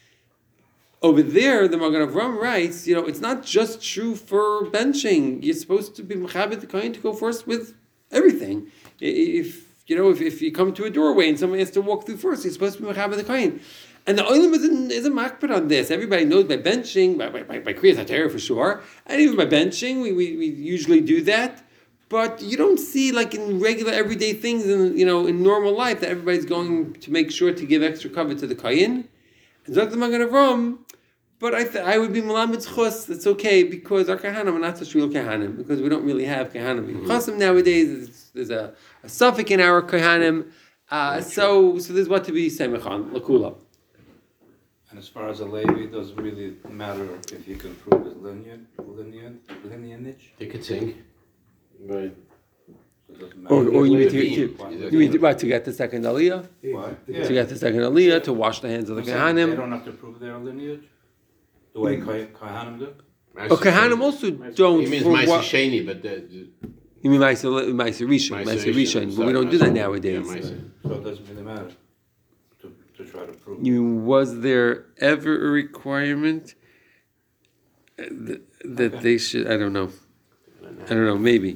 Over there, the Magen Avraham writes, you know, it's not just true for benching. You're supposed to be mechaber the kohen to go first with everything. If You know, if, if you come to a doorway and someone has to walk through first, you're supposed to be mechaber the kohen. And the olim is a, is a makbid on this. Everybody knows by benching, by by, by, by kriyas hatera for sure, and even by benching, we, we, we usually do that. But you don't see, like in regular everyday things, in you know, in normal life, that everybody's going to make sure to give extra cover to the kohen. And Zok the Magen Avraham, but I th- I would be malamed chus. It's okay because our kahanim are not such real kahanim because we don't really have kahanim. Chasim nowadays, there's a, a suffix in our kahanim. Uh, so so there's what to be semichan lakula. And as far as a Levi, it doesn't really matter if you can prove his lineage, lineage, lineage. They could sing. Right. So it doesn't matter. Or, or you mean to, Levine. to, you mean to, what, to get the second aliyah? What? Yeah. To get the second aliyah, to wash the hands of the I'm saying They kahanim. don't have to prove their lineage the way Kohen- Kohanim do. Oh, kahanim also don't. He means for Maisa what- Sheni, but the, the You mean Maisa Maisa Rishon, Maisa Maisa Rishon, Rishon, but we sorry, don't do that Maisa- nowadays. yeah, Maisa. So it doesn't really matter to, try to prove. You was there ever a requirement uh, th- that Okay. they should? I don't know. I don't know. Maybe.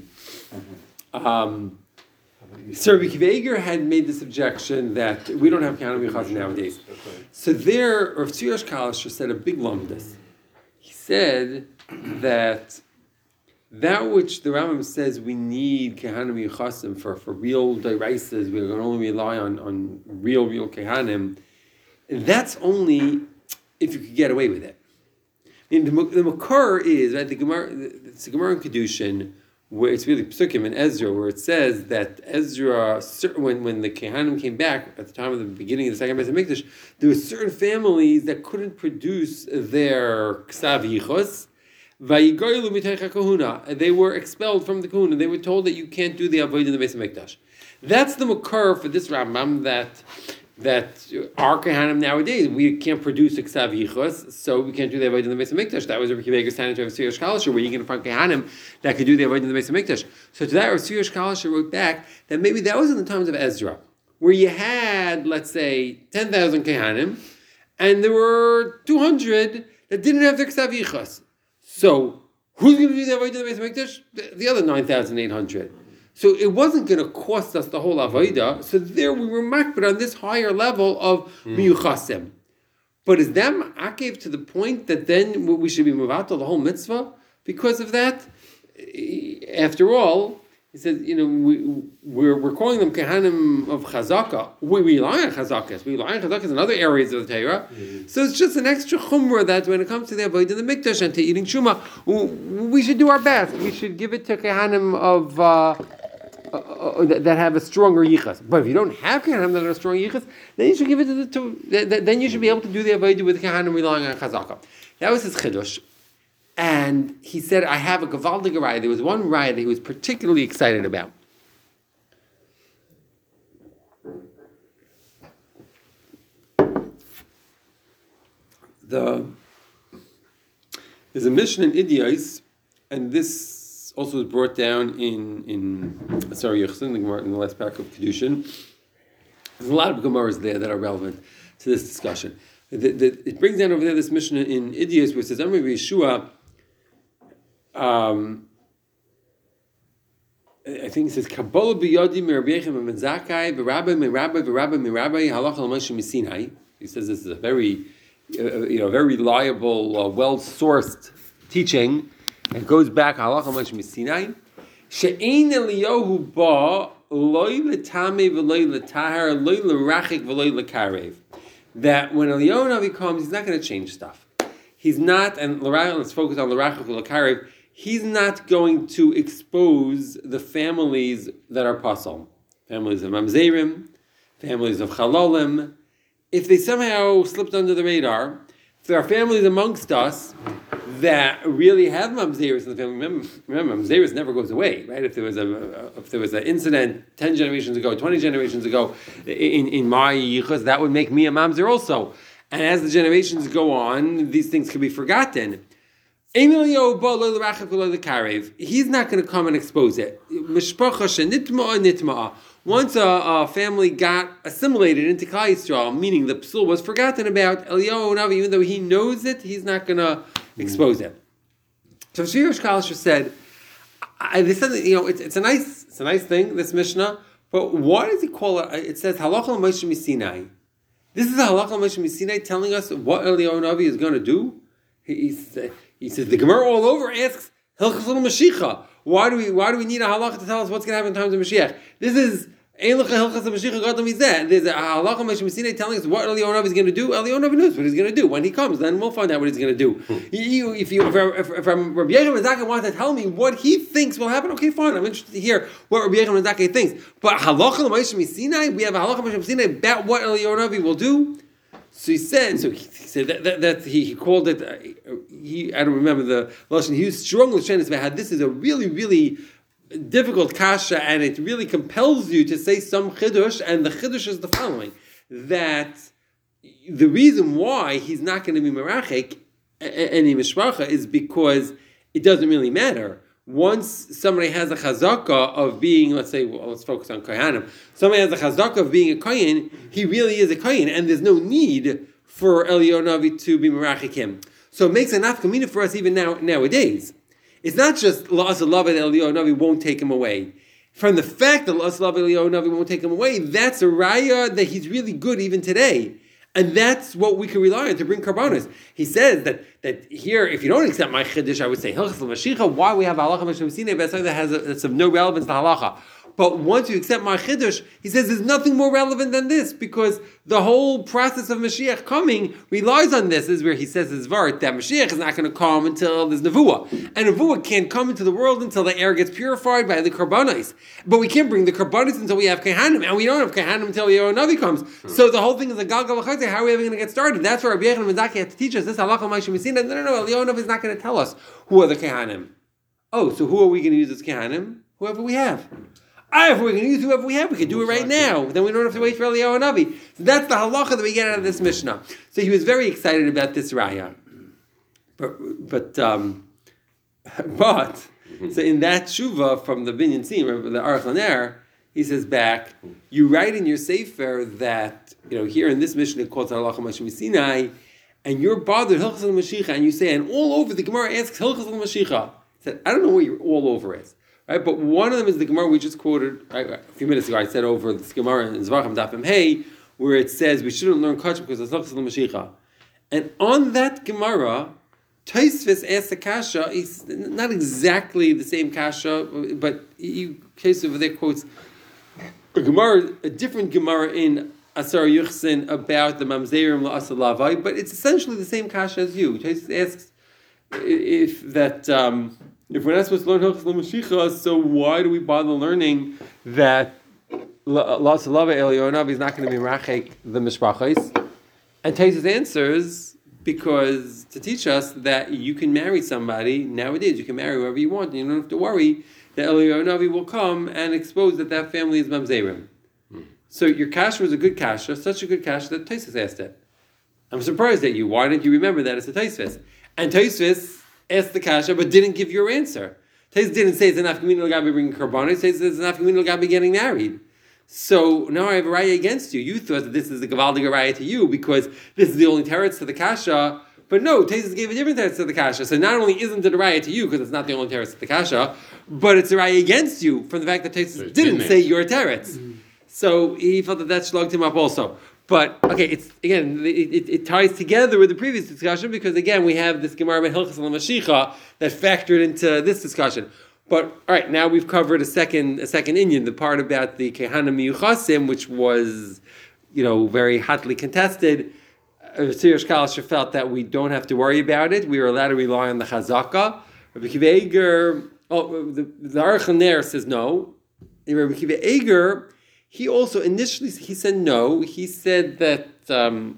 Um, Sir Rabbi Akiva Eiger had made this objection that we don't have Kahanim Chazan nowadays. Okay. So there, Rav Tzvi Kalisher said a big lumdus. He said that that which the Rambam says we need Kehanim Yechasim for, for real deraisas, we're going to only rely on, on real, real Kehanim, that's only if you could get away with it. I mean, the, the Makar is, right, the Gemara, it's the Gemara in Kedushin, where it's really Psukim in Ezra, where it says that Ezra, when, when the Kehanim came back at the time of the beginning of the second Beis HaMikdash, there were certain families that couldn't produce their Ksav Yichos, Vayigoylu miteicha kahuna. They were expelled from the kahuna. They were told that you can't do the avodah in the Beis HaMikdash. That's the makar for this Rambam that that our Kehanim nowadays, we can't produce a Ksav Yichos, so we can't do the avodah in the Beis HaMikdash. That was Rabbi Akiva Eiger standing to Rav Tzvi Kalisher, where you can find Kehanim that could do the avodah in the Beis HaMikdash. So to that, Rav Tzvi Kalisher wrote back that maybe that was in the times of Ezra, where you had, let's say, ten thousand Kehanim, and there were two hundred that didn't have their Ksav Yichos. So, who's going to do the Avodah in the Beis HaMikdash? The, the other nine thousand eight hundred. So, it wasn't going to cost us the whole Avodah. So, there we were makbid on this higher level of miyuchasim. But is that akev to the point that then we should be muvatal the whole mitzvah because of that? After all, he says, you know, we, we're, we're calling them Kehanim of Chazaka. We rely on Chazakas. We rely on Chazakas in other areas of the Torah. Mm-hmm. So it's just an extra chumrah that when it comes to the Avodah in the Mikdash and to eating Shuma, we should do our best. We should give it to Kehanim of, uh, uh, uh, that have a stronger yichas. But if you don't have Kehanim that are strong yichas, then you should give it to the, to, then you should be able to do the Avodah with Kehanim relying on Chazaka. That was his Chidush. And he said, I have a Gavaldig raya. There was one raya that he was particularly excited about. The, there's a mission in Idios, and this also was brought down in, in sorry, Yochsin, the Gemara in the last parak of Kedushin. There's a lot of Gemaras there that are relevant to this discussion. The, the, it brings down over there this mission in Idios where it says, Amri Yeshua, Um, I think it says Kabbalah biyadi mirabiyechem and Zakai v'Rabbi mirabbi v'Rabbi mirabbi halacha l'Moshe misinai. He says this is a very, uh, you know, very reliable, uh, well-sourced teaching. It goes back halacha l'Moshe misinai. She'ein Eliyahu ba loy l'tamei v'loy l'tahar loy l'rachik v'loy l'karev. That when Eliyahu Navi comes, he's not going to change stuff. He's not, and let's focus on l'rachik v'l'karev. He's not going to expose the families that are pasal, families of mamzerim, families of chalolim. If they somehow slipped under the radar, if there are families amongst us that really have mamzeris in the family, remember, remember mamzeris never goes away, right? If there was a if there was an incident ten generations ago, twenty generations ago, in in my yichus, that would make me a mamzer also. And as the generations go on, these things can be forgotten. He's not going to come and expose it. Once a, a family got assimilated into Klal Yisrael, meaning the psul was forgotten about, Eliyahu Navi, even though he knows it, he's not going to expose it. So Shir Kalisher said, I, this is, you know, it's, it's a nice, it's a nice thing, this Mishnah, but why does he call it? It says Halacha Moshe Misinai. This is a Halacha Moshe Misinai telling us what Eliyahu Navi is going to do. He, he, he says the Gemara all over asks Hilchos Mashiach. Why do we why do we need a halacha to tell us what's going to happen in times of Mashiach? This is There's a halacha Moshe Misinai telling us what Eliyahu Navi is going to do. Eliyahu Navi knows what he's going to do. When he comes, then we'll find out what he's going to do. you, if you if, if, if Rabbi Yechon Zaka wants to tell me what he thinks will happen, okay, fine. I'm interested to hear what Rabbi Yechon Zaka thinks. But halacha Moshe Misinai, we have a halacha Moshe Misinai about what Eliyahu Navi will do. So he said, so he said that, that, that he, he called it, uh, he, I don't remember the Lashon, he used strong Lashon about how this is a really, really difficult kasha, and it really compels you to say some chidush, and the chidush is the following, that the reason why he's not going to be merachik any mishpacha is because it doesn't really matter once somebody has a chazaka of being, let's say, well, let's focus on kohanim. Somebody has a chazaka of being a kohen, he really is a kohen, and there's no need for Eliyahu Navi to be merachik him. So it makes a nafkamina for us even now nowadays. It's not just la'asalav that Eliyahu Navi won't take him away. From the fact that la'asalav Eliyahu Navi won't take him away, that's a raya that he's really good even today. And that's what we can rely on to bring karbanos. He says that that here, if you don't accept my chiddush, I would say hilchas l'mashicha. Why we have halacha m'shavsine? But that has a, that's of no relevance to halacha. But once you accept my chiddush, he says there's nothing more relevant than this because the whole process of Mashiach coming relies on this. This is where he says his vart that Mashiach is not going to come until there's nevuah, and nevuah can't come into the world until the air gets purified by the karbanos. But we can't bring the karbanos until we have kehanim, and we don't have kehanim until the Navi comes. Hmm. So the whole thing is a galgal l'chayte. How are we ever going to get started? That's where Rabbi Yechon ben Zakkai had to teach us this halacha ma'ashem. No, no, no. Eliyahu Navi is not going to tell us who are the kehanim. Oh, so who are we going to use as kehanim? Whoever we have. Ah, if we're going to use whoever we have, we can do it right now. Then we don't have to wait for Eliyahu Navi. So that's the halacha that we get out of this Mishnah. So he was very excited about this raya. But, but, um, but, so in that tshuva from the Binyan Sim, the Aruch LaNer, he says back, you write in your sefer that, you know, here in this Mishnah it calls halacha Moshe Sinai, and you're bothered Hilchos Mashicha, and you say, and all over the Gemara asks Hilchos Mashicha. He said, I don't know what you're all over is. Right, but one of them is the Gemara we just quoted right, a few minutes ago. I said over this Gemara in Zvachim Dafim Hey, where it says we shouldn't learn Kach because it's Hilchos Mashicha. And on that Gemara, Tosfos asks a kasha. It's not exactly the same kasha, but he case over there quotes a Gemara, a different Gemara in Asar Yuchsin about the Mamzerim LaAsalavai, but it's essentially the same kasha as you. Tosfos asks if that. Um, If we're not supposed to learn Hilchos Mashicha, so why do we bother learning that La Salava Eliyahu Navi is not going to be Rachek the Mishpachos? And Tosfos answers, because to teach us that you can marry somebody, nowadays you can marry whoever you want, and you don't have to worry that Eliyahu Navi will come and expose that that family is Mamzerim. Hmm. So your kasha was a good kasha, such a good kasha that Tosfos asked it. I'm surprised at you. Why didn't you remember that it's a Tosfos? And Tosfos asked the kasha, but didn't give your answer. Tosfos didn't say it's enough communal gabi bringing karbanos. It says it's enough communal gabi getting married. So now I have a raya against you. You thought that this is a gavaldiga raya to you because this is the only teretz to the kasha. But no, Tosfos gave a different teretz to the kasha. So not only isn't it a raya to you because it's not the only teretz to the kasha, but it's a raya against you from the fact that Tosfos didn't say your teretz. Mm-hmm. So he felt that that slugged him up also. But okay, it's again it, it, it ties together with the previous discussion because again we have this Gemara about Hilchos Mashicha that factored into this discussion. But all right, now we've covered a second a second inyan, the part about the Kehanim Miyuchasim, which was you know very hotly contested. Sirius Kalisha felt that we don't have to worry about it. We are allowed to rely on the Chazaka. Rabbi Akiva Eiger, oh, the the Aruch LaNer says no. Rabbi Akiva Eiger, he also initially he said no. He said that um,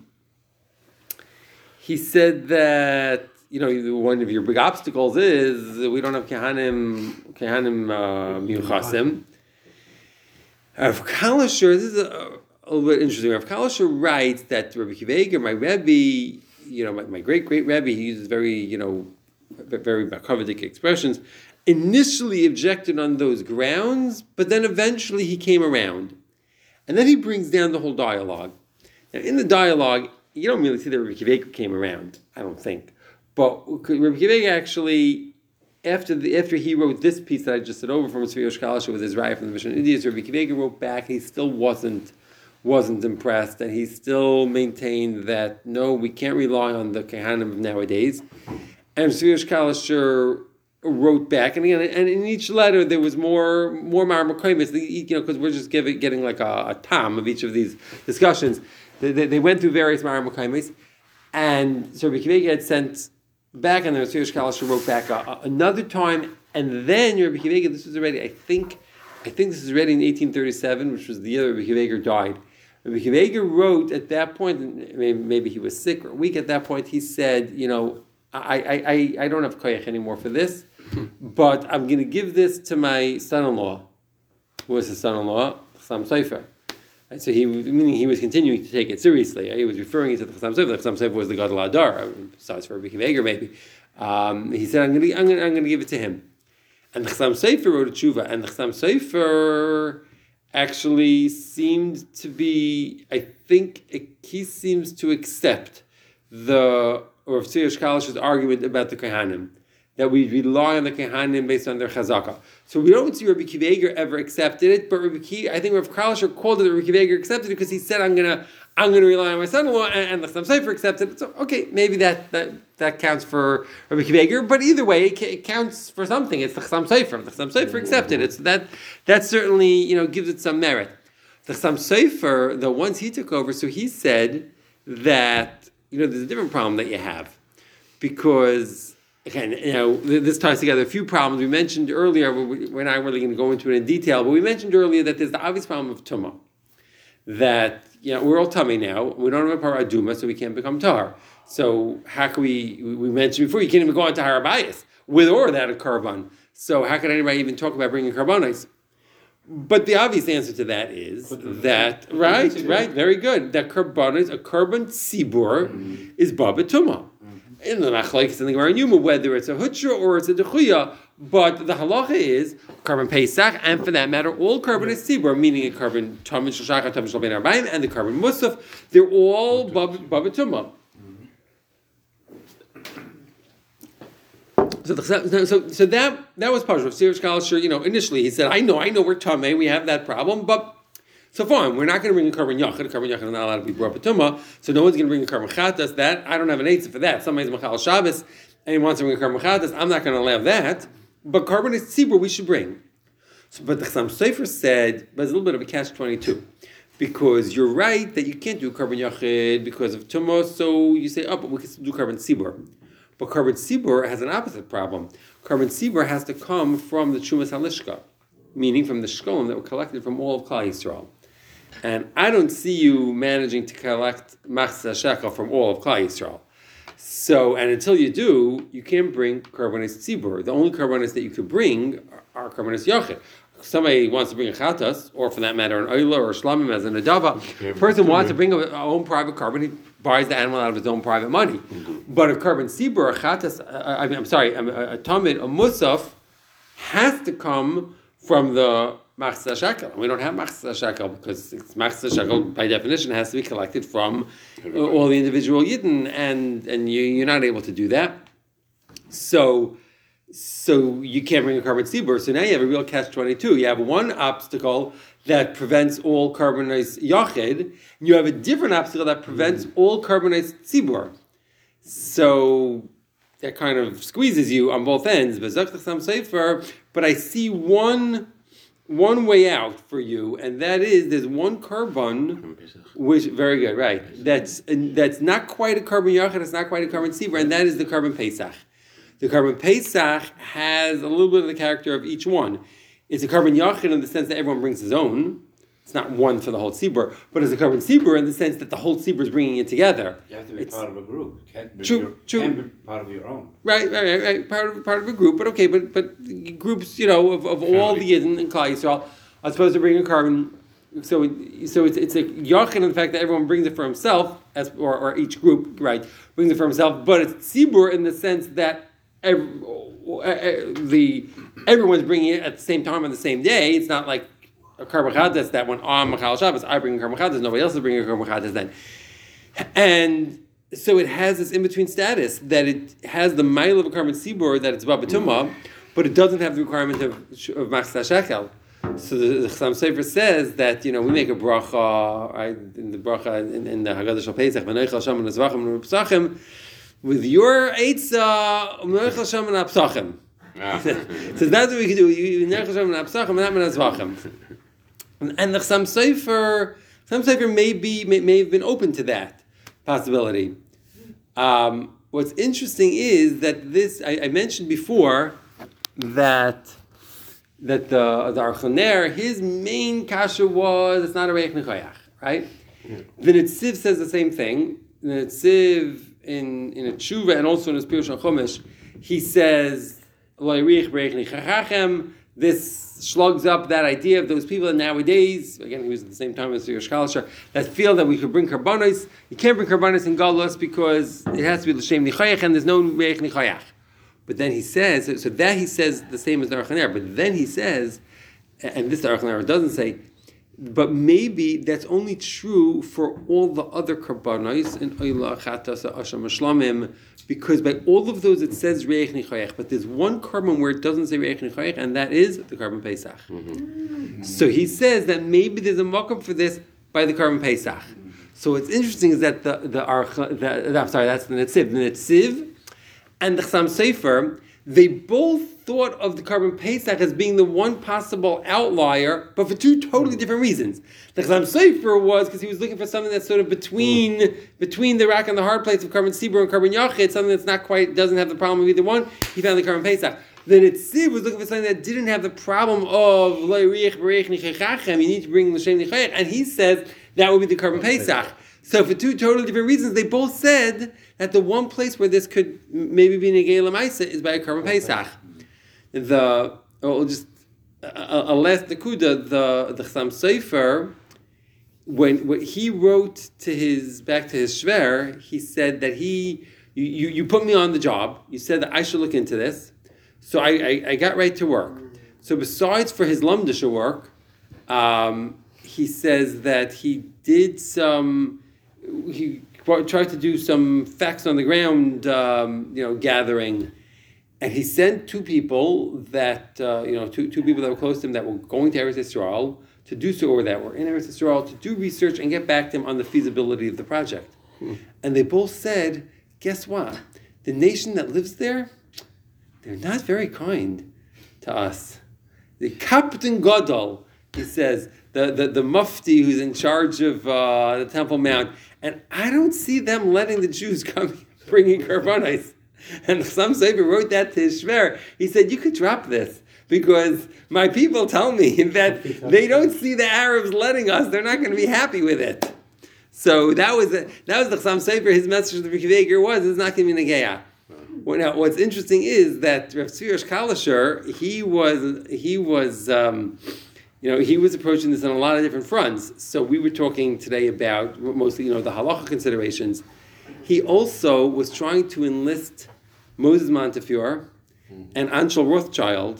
he said that you know one of your big obstacles is that we don't have kehanim kehanim uh, miyuchasim. Rav Kalisher, this is a, a little bit interesting. Rav Kalisher writes that Rabbi Akiva Eiger, my Rebbe, you know, my, my great great Rebbe, he uses very you know very Bakovic expressions. Initially objected on those grounds, but then eventually he came around. And then he brings down the whole dialogue. Now, in the dialogue, you don't really see that Rabbi Akiva Eiger came around, I don't think. But Rabbi Akiva Eiger actually, after the, after he wrote this piece that I just said over from Sfirot Kalisha with his raya from the Mishnah Indians, Rabbi Akiva Eiger wrote back, he still wasn't wasn't impressed, and he still maintained that, no, we can't rely on the Kehanim of nowadays. And Sfirot Kalisha wrote back, and again, and in each letter there was more more marmakoimis, you know, because we're just giving, getting like a, a tam of each of these discussions. They, they, they went through various marmakoimis, and so Rabbi Akiva Eiger had sent back, and then Sfirot Kalisha wrote back a, a, another time, and then Rabbi Akiva Eiger, this was already, I think, I think this is already in eighteen thirty-seven, which was the year Rabbi Akiva Eiger died. Rabbi Akiva Eiger wrote at that point, and maybe, maybe he was sick or weak at that point. He said, you know, I I I, I don't have koyach anymore for this. But I'm going to give this to my son-in-law. Who was his son-in-law? Chassam Sofer. And so he, meaning he was continuing to take it seriously. He was referring to the Chassam Sofer. The Chassam Sofer was the Gadol Adar, besides for Rabbi Akiva Eiger maybe. Um, he said, I'm going to, I'm going to, I'm going to give it to him. And the Chassam Sofer wrote a tshuva, and the Chassam Sofer actually seemed to be, I think, he seems to accept the or Tzir Kalish's argument about the Kohanim, that we rely on the Kohanim based on their chazaka. So we don't see Rabbi Akiva Eiger ever accepted it, but Rabbi Akiva, I think Rav Kalisher called it that Rabbi Akiva Eiger accepted it because he said, I'm gonna I'm gonna rely on my son-in-law, and, and the Chassam Sofer accepted it. So okay, maybe that that, that counts for Rabbi Akiva Eiger, but either way, it, it counts for something. It's the Chassam Sofer. The Chassam Sofer accepted it, so that that certainly you know gives it some merit. The Chassam Sofer, the once he took over, so he said that you know there's a different problem that you have because. Again, you know, this ties together a few problems we mentioned earlier. We're not really going to go into it in detail, but we mentioned earlier that there's the obvious problem of tumah. That you know we're all tummy now. We don't have a par aduma, so we can't become tar. So how can we? We mentioned before you can't even go on to harabayas with or without a carbon. So how can anybody even talk about bringing carbonis? But the obvious answer to that is that right, right, very good. That carbonis, a carbon tzibur, mm-hmm. is baba tumah. In the machlekes in the Gemara Yuma, whether it's a hutra or it's a dechuya, but the halacha is carbon pesach, and for that matter, all carbon is tzibur, meaning a carbon tamin shashach, tamin shalbein arbaim, and the carbon musaf. They're all baba tumah. So, the, so, so that that was part of Sirish Kalisher. You know, initially he said, "I know, I know, we're tamei, we have that problem, but." So fine, we're not going to bring a carbon yachid. A carbon yachid is not allowed to be brought b'tumah, so no one's going to bring a carbon chatas. That I don't have an eitzah for that. Somebody's machal Shabbos and he wants to bring a carbon chatas. I'm not going to allow that. But carbon is tzibur we should bring. So, but the Chassam Sofer said, but it's a little bit of a catch twenty-two, because you're right that you can't do carbon yachid because of tumah. So you say, oh, but we can still do carbon tzibur. But carbon tzibur has an opposite problem. Carbon tzibur has to come from the Chumas Halishka, meaning from the shkolim that were collected from all of Klal Yisrael. And I don't see you managing to collect machzah shekel from all of Klal Yisrael. So, and until you do, you can't bring karbonis tzibur. The only karbonis that you could bring are, are karbonis yachid. Somebody wants to bring a chatas, or for that matter, an oila or a shlamim as an adava. A person wants to bring a, a own private carbon, he buys the animal out of his own private money. Mm-hmm. But a carbon tzibur, a chatas, uh, I mean, I'm sorry, a, a, a tamid, a musaf, has to come from the machzah shekel. We don't have machzah shekel because machzah shekel, by definition, has to be collected from uh, all the individual yidden, and and you, you're not able to do that. So, so you can't bring a carbon tzibur. So now you have a real catch twenty-two. You have one obstacle that prevents all carbonized yachid, and you have a different obstacle that prevents mm. all carbonized tzibur. So that kind of squeezes you on both ends. But I see one one way out for you, and that is there's one carbon, which very good, right? That's that's not quite a carbon yachid, it's not quite a carbon tzibur, and that is the carbon pesach. The carbon pesach has a little bit of the character of each one. It's a carbon yachid in the sense that everyone brings his own. It's not one for the whole tzibur, but it's a carbon tzibur in the sense that the whole tzibur is bringing it together. You have to be it's, part of a group. You can't be, true, your, true. Can't be part of your own. Right, right, right, right. Part of part of a group, but okay, but but groups, you know, of, of all the yidden and Klal Yisrael are supposed to bring a carbon. So, so it's it's a yachid in the fact that everyone brings it for himself, as or, or each group, right, brings it for himself. But it's tzibur in the sense that every, the everyone's bringing it at the same time on the same day. It's not like a carbon chatas that when on Machal Shabbos I bring a carbon chatas, nobody else is bringing a carbon chatas then, and so it has this in between status that it has the mile of a carbon tzibur that it's babatuma, but it doesn't have the requirement of of machzah shekel. So the, the Chassam Sofer says that you know we make a bracha right, in the bracha in, in the Haggadah Shal Pesach v'neichel Hashem v'nezvachim v'psachim with your eitzah v'neichel Hashem v'napsachim. So that's what we can do. You neichel Hashem v'napsachim and not v'nezvachim. And the Chassam Sofer, Chassam Sofer may be may, may have been open to that possibility. Um, what's interesting is that this I, I mentioned before that that the the Archoner, his main kasha was it's not a reich nechoyach, right? Yeah. The Netziv says the same thing. The Netziv in in a tshuva and also in his Pirush HaChumash, he says lo reich reich nechachachem. This slugs up that idea of those people that nowadays, again, he was at the same time as Yerush Kalisher, that feel that we could bring karbanos. You can't bring karbanos in Galus because it has to be l'shem nichayach and there's no reich nichayach. But then he says, so, so that he says the same as the Aruch LaNer, but then he says, and this the Aruch LaNer doesn't say, but maybe that's only true for all the other karbanos in Oila, Chatas, Asham, Shlamim, because by all of those it says Reich Nichayach, but there's one carbon where it doesn't say Reich Nichayach, and that is the carbon Pesach. Mm-hmm. So he says that maybe there's a mock-up for this by the carbon Pesach. So what's interesting is that the the, Arch, the, the I'm sorry, that's the Netziv, the Netziv and the Chassam Sofer, they both thought of the carbon Pesach as being the one possible outlier, but for two totally different reasons. The Chassam Sofer was because he was looking for something that's sort of between mm. between the rock and the hard place of carbon Sibur and carbon Yachid, something that's not quite, doesn't have the problem of either one. He found the carbon Pesach. The Netziv was looking for something that didn't have the problem of Lo Riech Bereich Nichachachem, you need to bring L'Shem Nichayach, and he says that would be the carbon Pesach. So for two totally different reasons, they both said that the one place where this could maybe be Negei L'Maisa is by a carbon Pesach. The oh, just a, a last Nakuda, the the Chassam Sofer, when, when he wrote to his back to his shver, he said that he you, you, you put me on the job. You said that I should look into this, so I, I, I got right to work. So besides for his Lamdisha work, um, he says that he did some. He tried to do some facts on the ground, um, you know, gathering, and he sent two people that, uh, you know, two two people that were close to him that were going to Eretz Yisrael to do so, or that were in Eretz Yisrael to do research and get back to him on the feasibility of the project. Hmm. And they both said, guess what? The nation that lives there, they're not very kind to us. The Captain Gadol, he says, the, the, the mufti who's in charge of uh, the Temple Mount, and I don't see them letting the Jews come bringing karbanos. And Chassam Sofer wrote that to his shver. He said, you could drop this, because my people tell me that they don't see the Arabs letting us. They're not going to be happy with it. So that was a, that was the Chassam Sofer. His message to the Rebbe Yeager was, it's not going to be Negeah. Well, now, what's interesting is that Rav Tzvi Kalisher, he was, he was, um, you know, he was approaching this on a lot of different fronts. So we were talking today about mostly, you know, the halacha considerations. He also was trying to enlist Moses Montefiore and Anshel Rothschild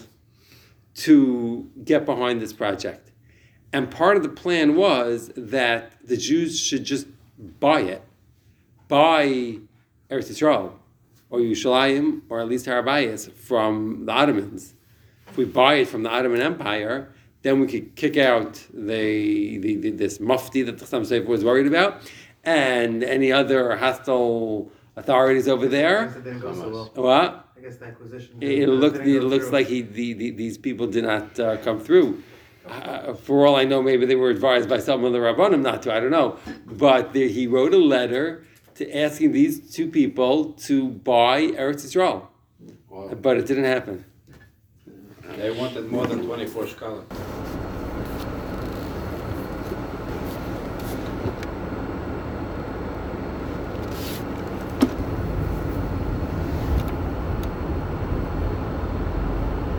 to get behind this project. And part of the plan was that the Jews should just buy it, buy Eretz Yisrael, or Yerushalayim, or at least Har Habayis from the Ottomans. If we buy it from the Ottoman Empire, then we could kick out the, the, the this mufti that the Chassam Sofer was worried about, and any other hostile authorities over there. It didn't go so well. What? I guess the acquisition. It, it, looked, it looks through. like he, the, the, these people did not uh, come through. Uh, for all I know, maybe they were advised by some of the Rabbanim not to, I don't know. But there, he wrote a letter to asking these two people to buy Eretz Yisrael. Wow. But it didn't happen. They wanted more than twenty-four scholars.